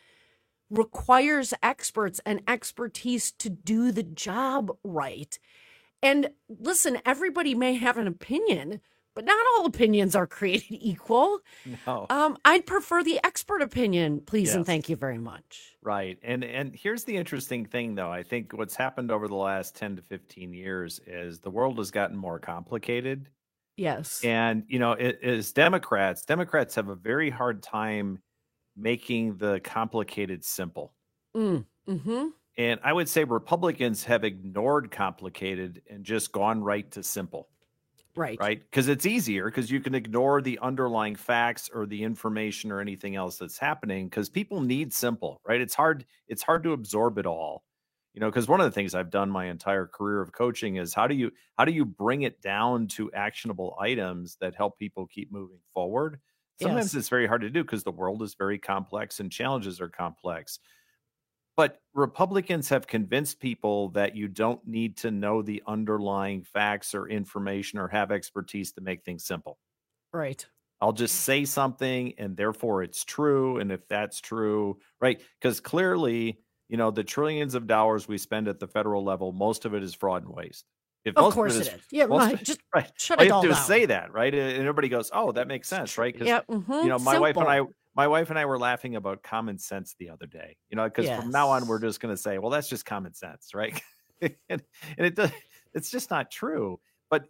requires experts and expertise to do the job right. And listen, everybody may have an opinion, but not all opinions are created equal. No. Um, I'd prefer the expert opinion, please, Yes. and thank you very much. Right. And and here's the interesting thing, though. I think what's happened over the last ten to fifteen years is the world has gotten more complicated. Yes. And, you know, it, as Democrats, Democrats have a very hard time making the complicated simple. Mm. Mm-hmm. And I would say Republicans have ignored complicated and just gone right to simple. Right. Right. Because it's easier because you can ignore the underlying facts or the information or anything else that's happening because people need simple. Right. It's hard. It's hard to absorb it all, you know, because one of the things I've done my entire career of coaching is how do you how do you bring it down to actionable items that help people keep moving forward? Sometimes Yes. it's very hard to do because the world is very complex and challenges are complex. But Republicans have convinced people that you don't need to know the underlying facts or information or have expertise to make things simple. Right. I'll just say something and therefore it's true. And if that's true, right? Because clearly, you know, the trillions of dollars we spend at the federal level, most of it is fraud and waste. If Of most course it it is. is. Yeah, most right. of it- Just right. shut All it you have all to do is down. say that, right? And everybody goes, oh, that makes sense, right? 'Cause, Yeah, mhm, you know, my wife and I, simple. my wife and I were laughing about common sense the other day, you know, because from now on, Yes. we're just going to say, well, that's just common sense, right? and, and it does, it's just not true. But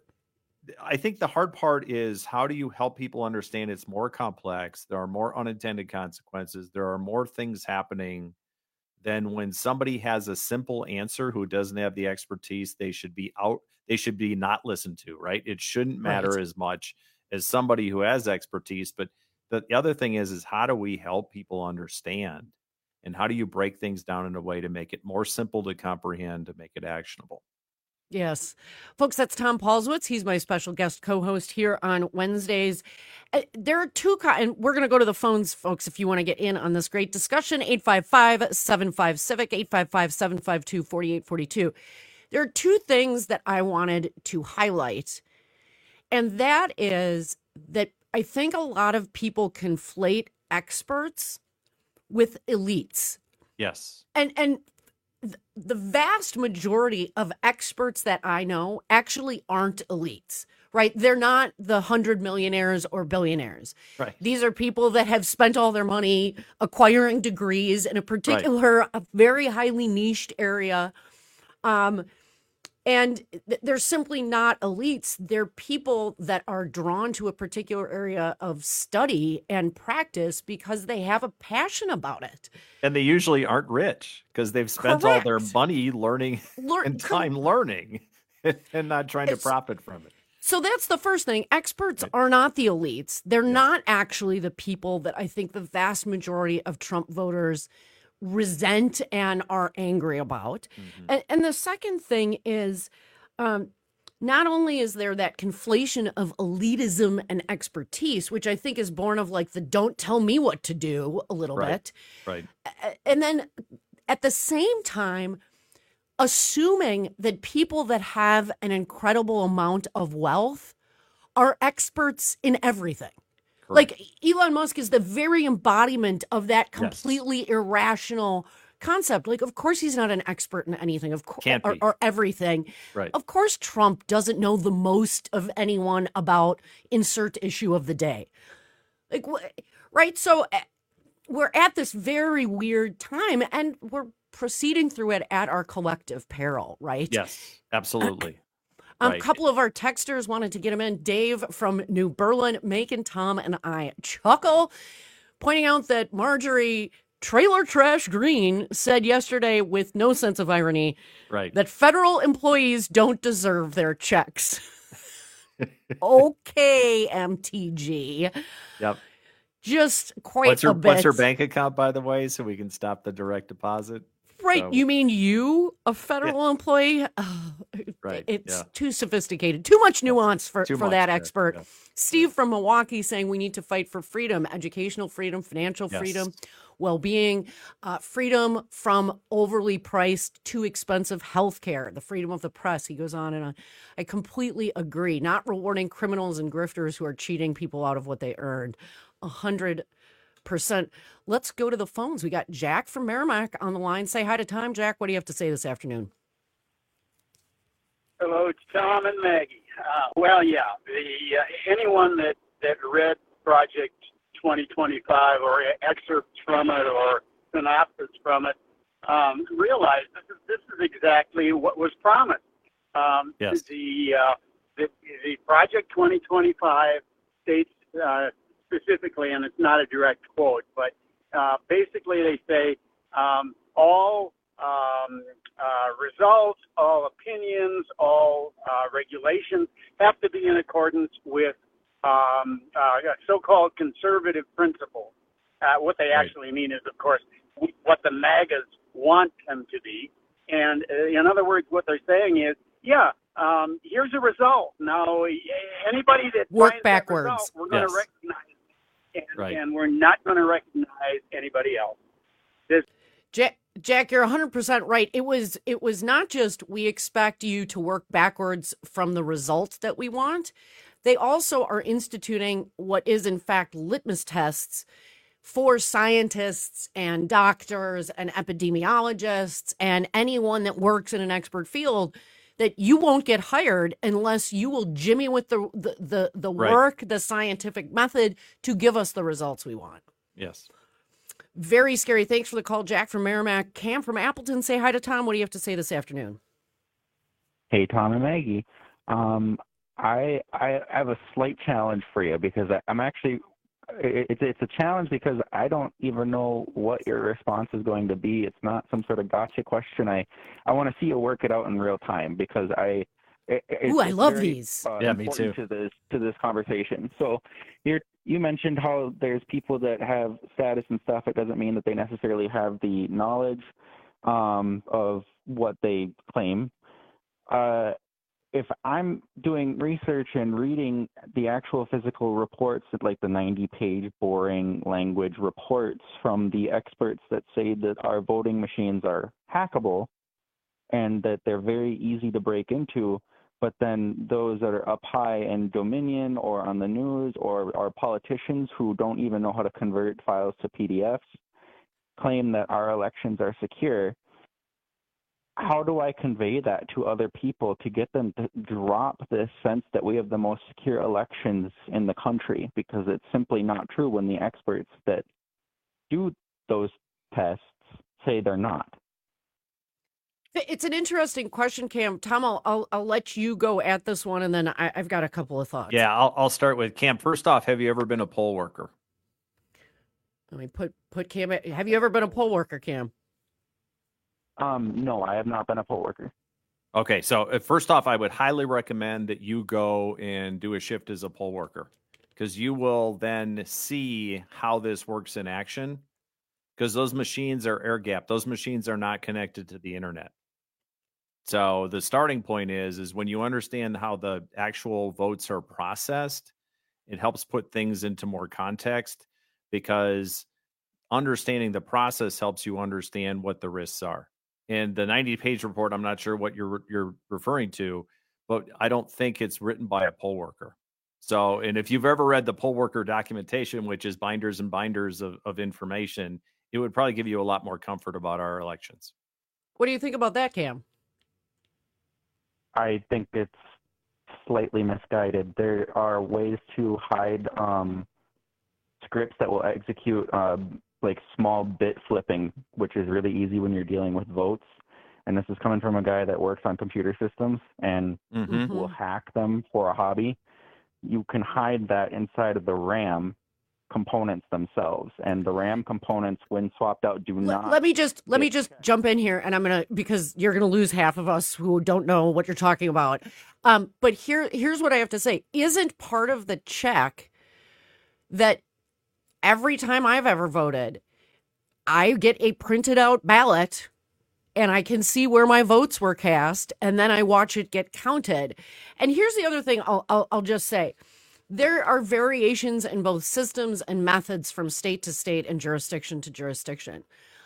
I think the hard part is how do you help people understand it's more complex? There are more unintended consequences. There are more things happening than when somebody has a simple answer who doesn't have the expertise. They should be out. They should be not listened to, right? It shouldn't matter Right. as much as somebody who has expertise. But the, the other thing is, is how do we help people understand? And how do you break things down in a way to make it more simple to comprehend, to make it actionable? Yes. Folks, that's Tom Paulsowitz. He's my special guest co-host here on Wednesdays. Uh, There are two, co- and we're going to go to the phones, folks, if you want to get in on this great discussion. eight five five, seven five, CIVIC, eight five five, seven five two, four eight four two. There are two things that I wanted to highlight, and that is that I think a lot of people conflate experts with elites. Yes. And and th- the vast majority of experts that I know actually aren't elites, right? They're not the hundred millionaires or billionaires. Right. These are people that have spent all their money acquiring degrees in a particular, a very highly niched area. Um, and th- they're simply not elites. They're people that are drawn to a particular area of study and practice because they have a passion about it. And they usually aren't rich because they've spent all their Correct. money learning Lear- and time learning and not trying to profit from it. So that's the first thing. Experts are not the elites. They're not actually the people that I think the vast majority of Trump voters resent and are angry about. And, and the second thing is um, not only is there that conflation of elitism and expertise, which I think is born of like the don't tell me what to do a little Right. bit. Right. A- And then at the same time, assuming that people that have an incredible amount of wealth are experts in everything. Correct. Like Elon Musk is the very embodiment of that completely yes. irrational concept. Like, of course, he's not an expert in anything, of course, or, or everything. Right. Of course, Trump doesn't know the most of anyone about insert issue of the day. Like, right. So we're at this very weird time, and we're proceeding through it at our collective peril, right? Yes, absolutely. Um, right. A couple of our texters wanted to get him in. Dave from New Berlin, Macon, Tom, and I chuckle, pointing out that Marjorie Trailer Trash Green said yesterday with no sense of irony right. that federal employees don't deserve their checks. Okay, M T G. Yep. Just quite what's her, a bit. What's her bank account, by the way, so we can stop the direct deposit? Right. So. You mean you, a federal yeah. employee? Oh, right. It's yeah. too sophisticated. Too much nuance for, too for much, that yeah. expert. Yeah. Steve yeah. from Milwaukee saying we need to fight for freedom, educational freedom, financial yes. freedom, well-being, uh, freedom from overly priced, too expensive health care, the freedom of the press. He goes on and on. I completely agree. Not rewarding criminals and grifters who are cheating people out of what they earned. A hundred percent. Let's go to the phones. We got Jack from Merrimack on the line. Say hi to Tom. Jack, what do you have to say this afternoon? Hello, it's Tom and Maggie. Uh, well, yeah, the uh, anyone that, that read Project twenty twenty-five or excerpts from it or synopsis from it um, realized this is, this is exactly what was promised. Um, yes. The, uh, the the Project twenty twenty-five states uh, specifically, and it's not a direct quote, but uh, basically they say um, all um, uh, results, all opinions, all uh, regulations have to be in accordance with um, uh, so-called conservative principles. Uh, what they right. actually mean is, of course, what the MAGAs want them to be. And uh, in other words, what they're saying is, yeah, um, here's a result. Now, anybody that work finds backwards, that result, we're going to yes. recognize it, and, right. and we're not going to recognize anybody else. This. Jack, Jack, you're one hundred percent right. It was it was not just we expect you to work backwards from the results that we want. They also are instituting what is, in fact, litmus tests for scientists and doctors and epidemiologists and anyone that works in an expert field, that you won't get hired unless you will jimmy with the the the, the right. work, the scientific method to give us the results we want. Yes. Very scary. Thanks for the call, Jack from Merrimack. Cam from Appleton, say hi to Tom. What do you have to say this afternoon? Hey, Tom and Maggie. Um, I I have a slight challenge for you because I, I'm actually it's it's a challenge because I don't even know what your response is going to be. It's not some sort of gotcha question. I I want to see you work it out in real time because I. It, Ooh, I love very, these. Uh, yeah, me too. To this to this conversation. So you're, you mentioned how there's people that have status and stuff. It doesn't mean that they necessarily have the knowledge um, of what they claim. Uh, if I'm doing research and reading the actual physical reports, like the ninety-page boring language reports from the experts that say that our voting machines are hackable and that they're very easy to break into, but then those that are up high in Dominion or on the news or are politicians who don't even know how to convert files to P D Fs claim that our elections are secure, how do I convey that to other people to get them to drop this sense that we have the most secure elections in the country? Because it's simply not true when the experts that do those tests say they're not. It's an interesting question, Cam. Tom, I'll, I'll, I'll let you go at this one, and then I, I've got a couple of thoughts. Yeah, I'll, I'll start with Cam. First off, have you ever been a poll worker? Let me put, put Cam at, have you ever been a poll worker, Cam? Um, no, I have not been a poll worker. Okay, so uh, first off, I would highly recommend that you go and do a shift as a poll worker because you will then see how this works in action because those machines are air gapped. Those machines are not connected to the internet. So the starting point is, is when you understand how the actual votes are processed, it helps put things into more context because understanding the process helps you understand what the risks are. And the ninety-page report, I'm not sure what you're you're referring to, but I don't think it's written by a poll worker. So, and if you've ever read the poll worker documentation, which is binders and binders of, of information, it would probably give you a lot more comfort about our elections. What do you think about that, Cam? I think it's slightly misguided. There are ways to hide um, scripts that will execute um, like small bit flipping, which is really easy when you're dealing with votes. And this is coming from a guy that works on computer systems and mm-hmm. will hack them for a hobby. You can hide that inside of the RAM components themselves, and the RAM components, when swapped out, do not. Let, let me just let me just jump in here, and I'm gonna because you're gonna lose half of us who don't know what you're talking about. Um, but here here's what I have to say: isn't part of the check that every time I've ever voted, I get a printed out ballot, and I can see where my votes were cast, and then I watch it get counted. And here's the other thing: I'll I'll, I'll just say. There are variations in both systems and methods from state to state and jurisdiction to jurisdiction.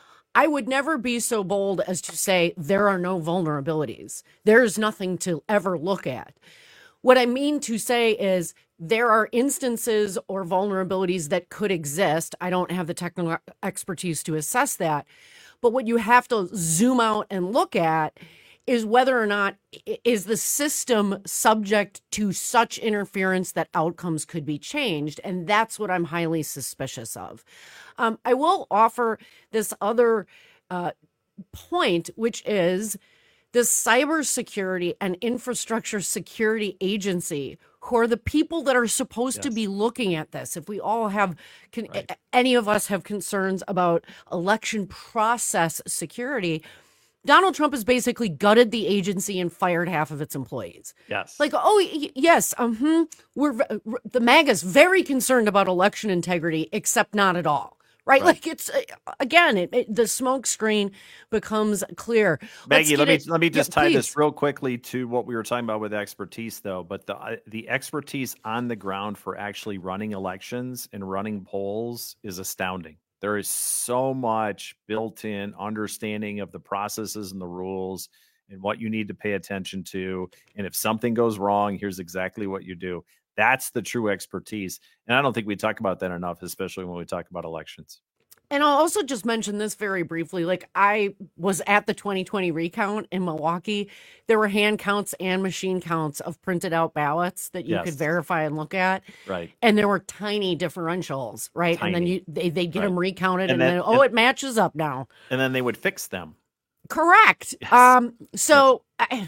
I would never be so bold as to say there are no vulnerabilities. There's nothing to ever look at. What I mean to say is there are instances or vulnerabilities that could exist. I don't have the technical expertise to assess that. But what you have to zoom out and look at is whether or not is the system subject to such interference that outcomes could be changed. And that's what I'm highly suspicious of. Um, I will offer this other uh, point, which is the Cybersecurity and Infrastructure Security Agency, who are the people that are supposed yes. to be looking at this. If we all have, can, right. any of us have concerns about election process security, Donald Trump has basically gutted the agency and fired half of its employees. Yes. Like, oh, y- yes, um, we're the MAGA's very concerned about election integrity, except not at all. Right? right. Like it's, again, it, it, the smoke screen becomes clear. Maggie, let me, it, let me just yeah, tie please. this real quickly to what we were talking about with expertise, though. But the, the expertise on the ground for actually running elections and running polls is astounding. There is so much built-in understanding of the processes and the rules and what you need to pay attention to. And if something goes wrong, here's exactly what you do. That's the true expertise. And I don't think we talk about that enough, especially when we talk about elections. And I'll also just mention this very briefly. Like, I was at the twenty twenty recount in Milwaukee. There were hand counts and machine counts of printed out ballots that you yes. could verify and look at. Right. And there were tiny differentials, right? Tiny. And then you they, they'd get right. them recounted and, and then, then, oh, and, it matches up now. And then they would fix them. Correct. Yes. Um. So, I,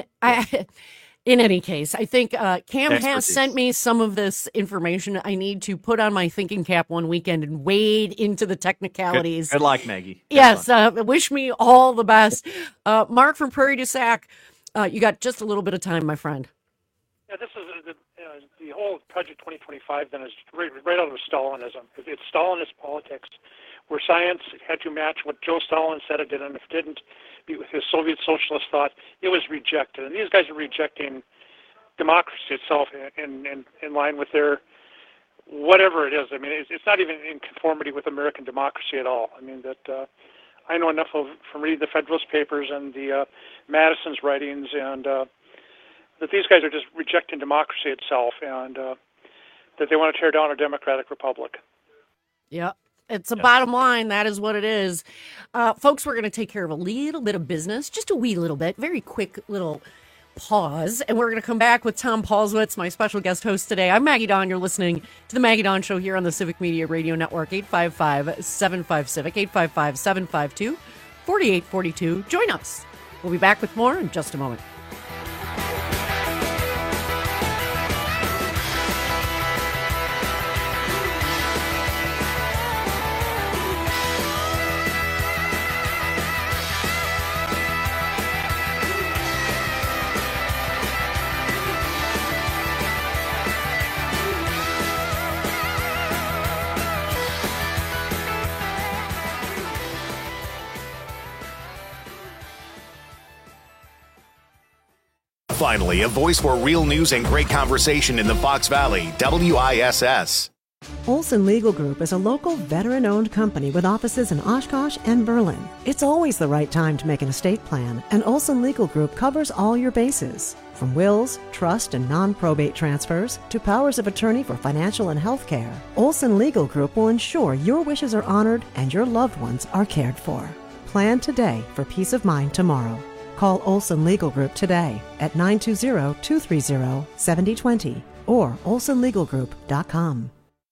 I in any case, I think uh, Cam Expertise. has sent me some of this information. I need to put on my thinking cap one weekend and wade into the technicalities. Good, good luck, Maggie. Good yes. luck. Uh, wish me all the best. Uh, Mark from Prairie du Sac, uh, you got just a little bit of time, my friend. Yeah, this is the, uh, the whole Project twenty twenty-five then is right, right out of Stalinism. It's Stalinist politics, where science had to match what Joe Stalin said it did, and if it didn't, with his Soviet socialist thought, it was rejected. And these guys are rejecting democracy itself in, in, in line with their whatever it is. I mean, it's, it's not even in conformity with American democracy at all. I mean, that uh, I know enough of from reading the Federalist Papers and the uh, Madison's writings, and uh, that these guys are just rejecting democracy itself, and uh, that they want to tear down our democratic republic. Yeah. It's a bottom line. That is what it is. Uh, folks, we're going to take care of a little bit of business, just a wee little bit, very quick little pause. And we're going to come back with Tom Paulswitz, my special guest host today. I'm Maggie Dawn. You're listening to the Maggie Dawn Show here on the Civic Media Radio Network, eight five five, seven five, CIVIC, eight five five, seven five two, four eight four two. Join us. We'll be back with more in just a moment. Finally, a voice for real news and great conversation in the Fox Valley, W I S S. Olson Legal Group is a local veteran-owned company with offices in Oshkosh and Berlin. It's always the right time to make an estate plan, and Olson Legal Group covers all your bases. From wills, trust, and non-probate transfers to powers of attorney for financial and health care, Olson Legal Group will ensure your wishes are honored and your loved ones are cared for. Plan today for peace of mind tomorrow. Call Olson Legal Group today at nine two zero, two three zero, seven zero two zero or olson legal group dot com.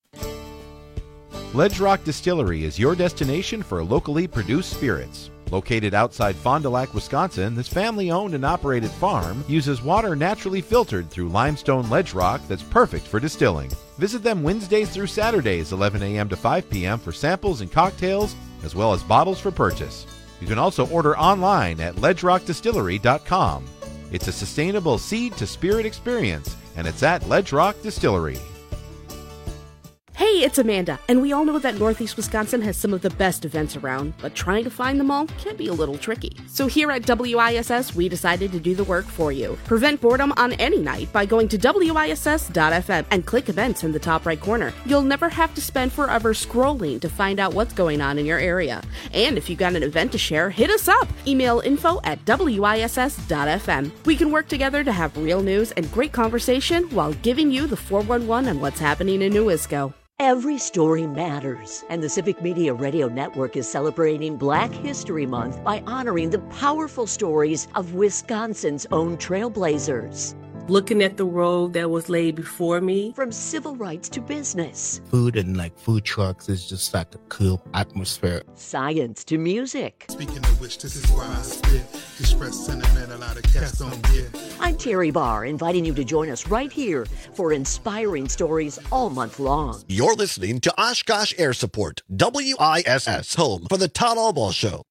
Ledge Rock Distillery is your destination for locally produced spirits. Located outside Fond du Lac, Wisconsin, this family-owned and operated farm uses water naturally filtered through limestone ledge rock that's perfect for distilling. Visit them Wednesdays through Saturdays, eleven a.m. to five p.m. for samples and cocktails, as well as bottles for purchase. You can also order online at ledge rock distillery dot com. It's a sustainable seed-to-spirit experience, and it's at Ledge Rock Distillery. Hey, it's Amanda, and we all know that Northeast Wisconsin has some of the best events around, but trying to find them all can be a little tricky. So here at W I S S, we decided to do the work for you. Prevent boredom on any night by going to W I S S dot F M and click events in the top right corner. You'll never have to spend forever scrolling to find out what's going on in your area. And if you got an event to share, hit us up. Email info at W I S S dot F M. We can work together to have real news and great conversation while giving you the four one one on what's happening in Newisco. Every story matters, and the Civic Media Radio Network is celebrating Black History Month by honoring the powerful stories of Wisconsin's own trailblazers. Looking at the road that was laid before me. From civil rights to business. Food and like food trucks is just like a cool atmosphere. Science to music. Speaking of which, this is why I spit. Express sentiment, a lot of cats don't get. I'm Terry Barr, inviting you to join us right here for inspiring stories all month long. You're listening to Oshkosh Air Support, W I S S, home for the Todd Albaugh Show.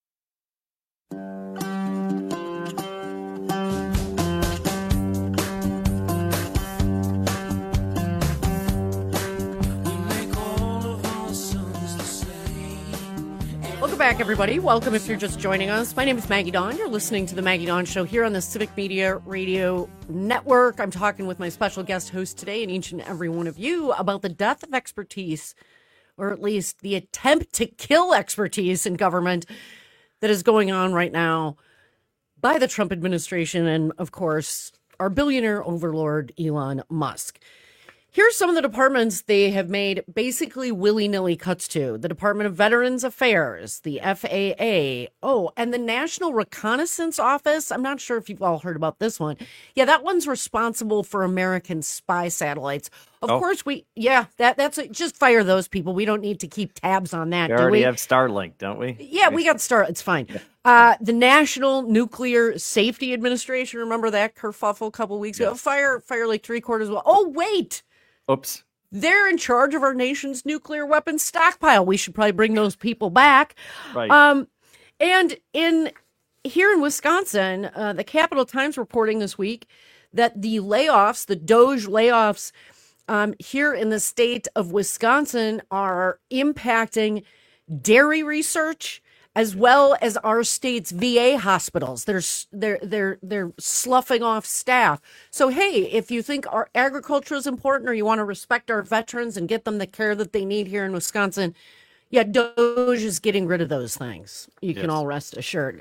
Welcome back, everybody. Welcome if you're just joining us. My name is Maggie Dawn. You're listening to the Maggie Dawn Show here on the Civic Media Radio Network. I'm talking with my special guest host today and each and every one of you about the death of expertise, or at least the attempt to kill expertise in government that is going on right now by the Trump administration and, of course, our billionaire overlord, Elon Musk. Here's some of the departments they have made basically willy-nilly cuts to. The Department of Veterans Affairs, the F A A, oh, and the National Reconnaissance Office. I'm not sure if you've all heard about this one. Yeah, that one's responsible for American spy satellites. Of oh. course, we, yeah, that that's a, just fire those people. We don't need to keep tabs on that. We do already we? have Starlink, don't we? Yeah, we got Star. It's fine. Yeah. Uh, the National Nuclear Safety Administration. Remember that kerfuffle a couple weeks ago? Yes. Fire, fire like three quarters. Well, oh wait. Oops. They're in charge of our nation's nuclear weapons stockpile. We should probably bring those people back. Right. Um, and in here in Wisconsin, uh, the Capital Times reporting this week that the layoffs, the Doge layoffs um, here in the state of Wisconsin are impacting dairy research as well as our state's V A hospitals. They're they're they're they're sloughing off staff. So hey, if you think our agriculture is important or you want to respect our veterans and get them the care that they need here in Wisconsin, yeah, Doge is getting rid of those things. You yes. can all rest assured.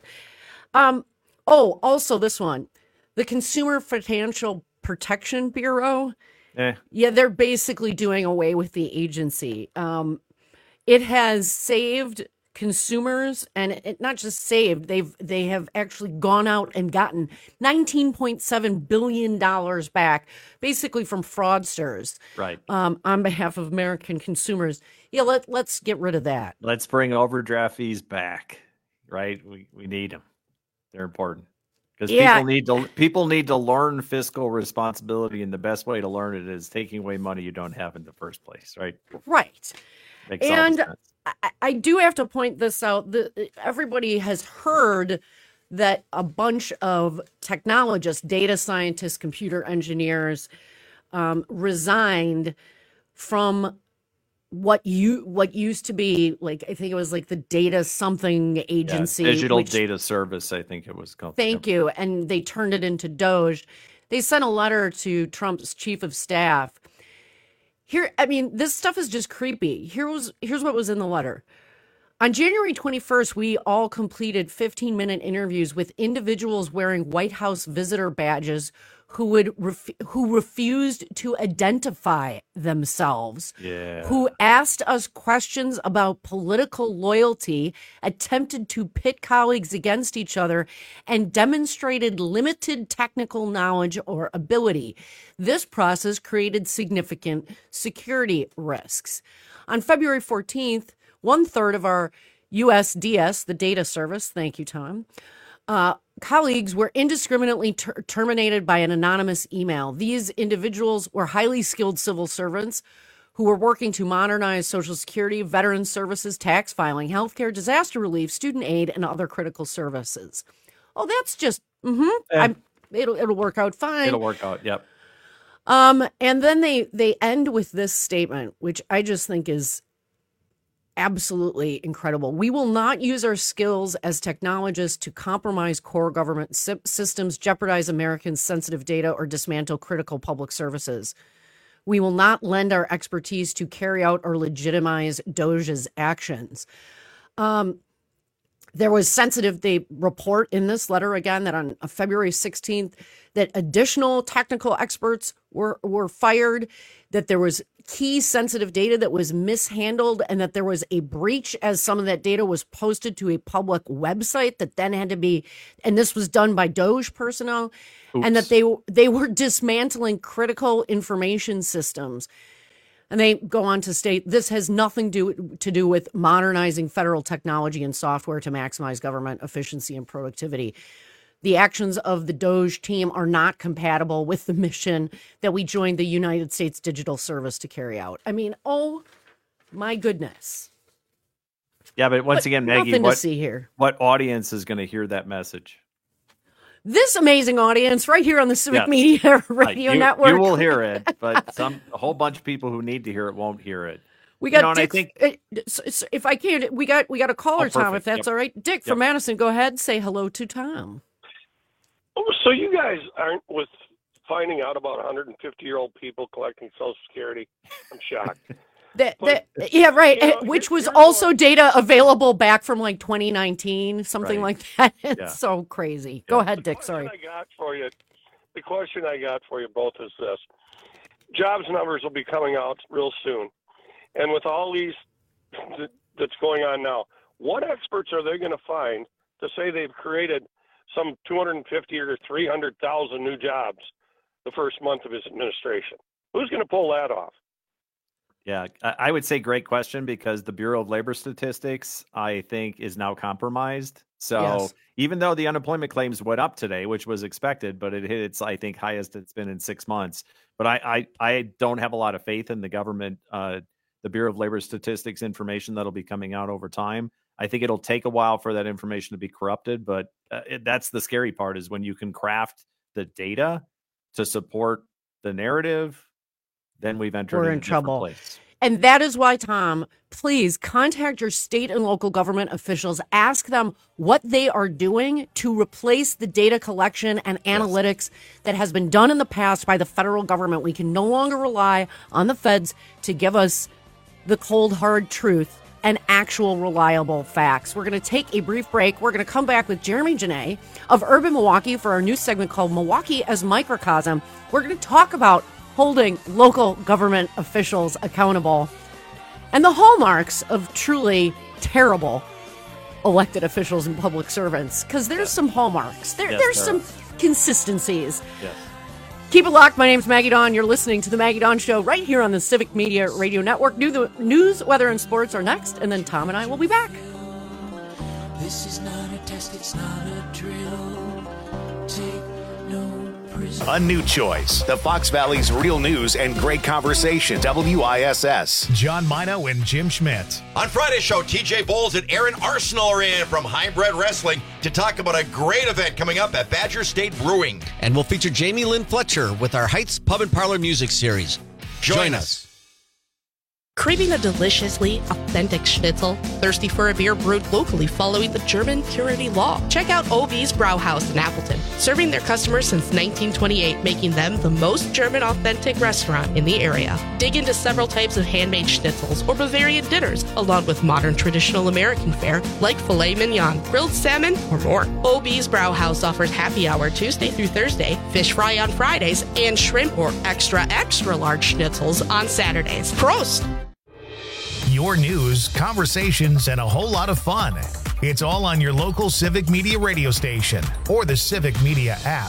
Um. Oh, also this one, the Consumer Financial Protection Bureau. Eh. Yeah, they're basically doing away with the agency. Um, it has saved consumers, and it not just saved, they've they have actually gone out and gotten nineteen point seven billion dollars back, basically from fraudsters, right? Um, on behalf of American consumers. Yeah, let let's get rid of that. Let's bring overdraft fees back, right? We we need them; they're important because yeah. people need to people need to learn fiscal responsibility, and the best way to learn it is taking away money you don't have in the first place, right? Right. Makes and. all the sense. I, I do have to point this out. The, everybody has heard that a bunch of technologists, data scientists, computer engineers um, resigned from what you what used to be like. I think it was like the data something agency, yeah, digital which, data service. I think it was called. Thank you, and they turned it into Doge. They sent a letter to Trump's chief of staff. Here, I mean, this stuff is just creepy. Here was here's what was in the letter. On January twenty-first, we all completed fifteen-minute interviews with individuals wearing White House visitor badges who would ref- who refused to identify themselves, Yeah. who asked us questions about political loyalty, attempted to pit colleagues against each other, and demonstrated limited technical knowledge or ability. This process created significant security risks. On February fourteenth, one third of our U S D S, the data service, thank you, Tom, uh, colleagues were indiscriminately ter- terminated by an anonymous email. These individuals were highly skilled civil servants who were working to modernize Social Security, veteran services, tax filing, healthcare, disaster relief, student aid, and other critical services. Oh, that's just, mm-hmm, Eh. I'm, it'll, it'll work out fine. It'll work out. Yep. Um, and then they, they end with this statement, which I just think is absolutely incredible. We will not use our skills as technologists to compromise core government sy- systems, jeopardize Americans' sensitive data, or dismantle critical public services. We will not lend our expertise to carry out or legitimize DOJ's actions. Um, there was sensitive, they report in this letter again that on February sixteenth, that additional technical experts were, were fired, that there was key sensitive data that was mishandled, and that there was a breach as some of that data was posted to a public website that then had to be, and this was done by DOJ personnel, Oops. and that they they were dismantling critical information systems. And they go on to state this has nothing do, to do with modernizing federal technology and software to maximize government efficiency and productivity. The actions of the DOJ team are not compatible with the mission that we joined the United States Digital Service to carry out. I mean, oh my goodness. Yeah, but once But again, Maggie, nothing to what, see here. what audience is going to hear that message? This amazing audience right here on the Civic Yes. Media Like, Radio you, Network. You will hear it, but some a whole bunch of people who need to hear it won't hear it. We You got know, and I Dick. think- uh, s- s- if I can, we got we got a caller, Oh, Tom. If perfect. that's Yep. all right, Dick from Yep. Madison, go ahead. Say hello to Tom. So you guys aren't with finding out about one hundred fifty year old people collecting Social Security. I'm shocked. That, But, that, yeah, right. you know, Which here- was here's also what- data available back from like twenty nineteen, something Right. like that. It's Yeah. so crazy. Go ahead, Dick. Sorry. I got for you. The question I got for you both is this: jobs numbers will be coming out real soon, and with all these th- that's going on now, what experts are they going to find to say they've created some two hundred fifty or three hundred thousand new jobs the first month of his administration? Who's going to pull that off? Yeah, I I would say great question because the Bureau of Labor Statistics, I think, is now compromised. So Yes. even though the unemployment claims went up today, which was expected, but it hit its, I think, highest it's been in six months. But I, I, I don't have a lot of faith in the government, uh, the Bureau of Labor Statistics information that'll be coming out over time. I think it'll take a while for that information to be corrupted, but uh, it, that's the scary part is when you can craft the data to support the narrative, then we've entered We're in in a different trouble. place. And that is why, Tom, please contact your state and local government officials. Ask them what they are doing to replace the data collection and analytics that has been done in the past by the federal government. We can no longer rely on the feds to give us the cold, hard truth and actual reliable facts. We're going to take a brief break. We're going to come back with Jeremy Janae of Urban Milwaukee for our new segment called Milwaukee as Microcosm. We're going to talk about holding local government officials accountable and the hallmarks of truly terrible elected officials and public servants, because there's some hallmarks. There, Yes, there's there some are. consistencies. Yes. Keep it locked. My name's Maggie Dawn. You're listening to The Maggie Dawn Show right here on the Civic Media Radio Network. New the news, weather, and sports are next, and then Tom and I will be back. This is not a test, it's not a drill. Take no prisoners. A new choice. The Fox Valley's real news and great conversation. W I S S. John Mino and Jim Schmidt. On Friday's show, T J Bowles and Aaron Arsenal are in from Hybrid Wrestling to talk about a great event coming up at Badger State Brewing. And we'll feature Jamie Lynn Fletcher with our Heights Pub and Parlor Music Series. Join, Join us. us. Craving a deliciously authentic schnitzel? Thirsty for a beer brewed locally following the German purity law? Check out O B's Brauhaus in Appleton, serving their customers since nineteen twenty-eight, making them the most German authentic restaurant in the area. Dig into several types of handmade schnitzels or Bavarian dinners, along with modern traditional American fare like filet mignon, grilled salmon, or more. O B's Brauhaus offers happy hour Tuesday through Thursday, fish fry on Fridays, and shrimp or extra, extra large schnitzels on Saturdays. Prost! Your news, conversations, and a whole lot of fun. It's all on your local Civic Media radio station or the Civic Media app.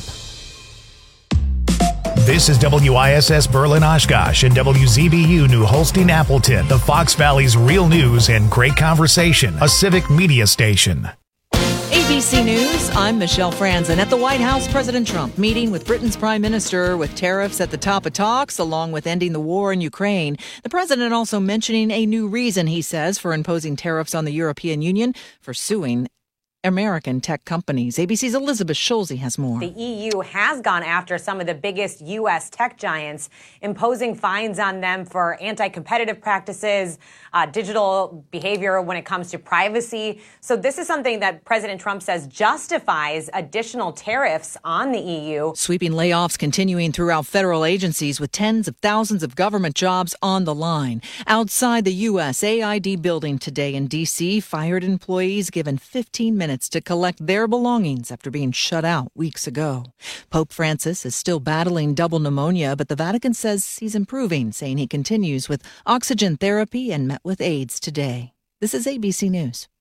This is W I S S Berlin Oshkosh and W Z B U New Holstein Appleton, the Fox Valley's real news and great conversation, a Civic Media station. A B C News, I'm Michelle Franzen. At the White House, President Trump meeting with Britain's Prime Minister with tariffs at the top of talks, along with ending the war in Ukraine. The president also mentioning a new reason, he says, for imposing tariffs on the European Union for suing American tech companies. A B C's Elizabeth Schulze has more. The E U has gone after some of the biggest U S tech giants, imposing fines on them for anti-competitive practices, uh, digital behavior when it comes to privacy. So this is something that President Trump says justifies additional tariffs on the E U. Sweeping layoffs continuing throughout federal agencies with tens of thousands of government jobs on the line. Outside the U S A I D building today in D C, fired employees given fifteen minutes to collect their belongings after being shut out weeks ago. Pope Francis is still battling double pneumonia, but the Vatican says he's improving, saying he continues with oxygen therapy and met with aides today. This is A B C News.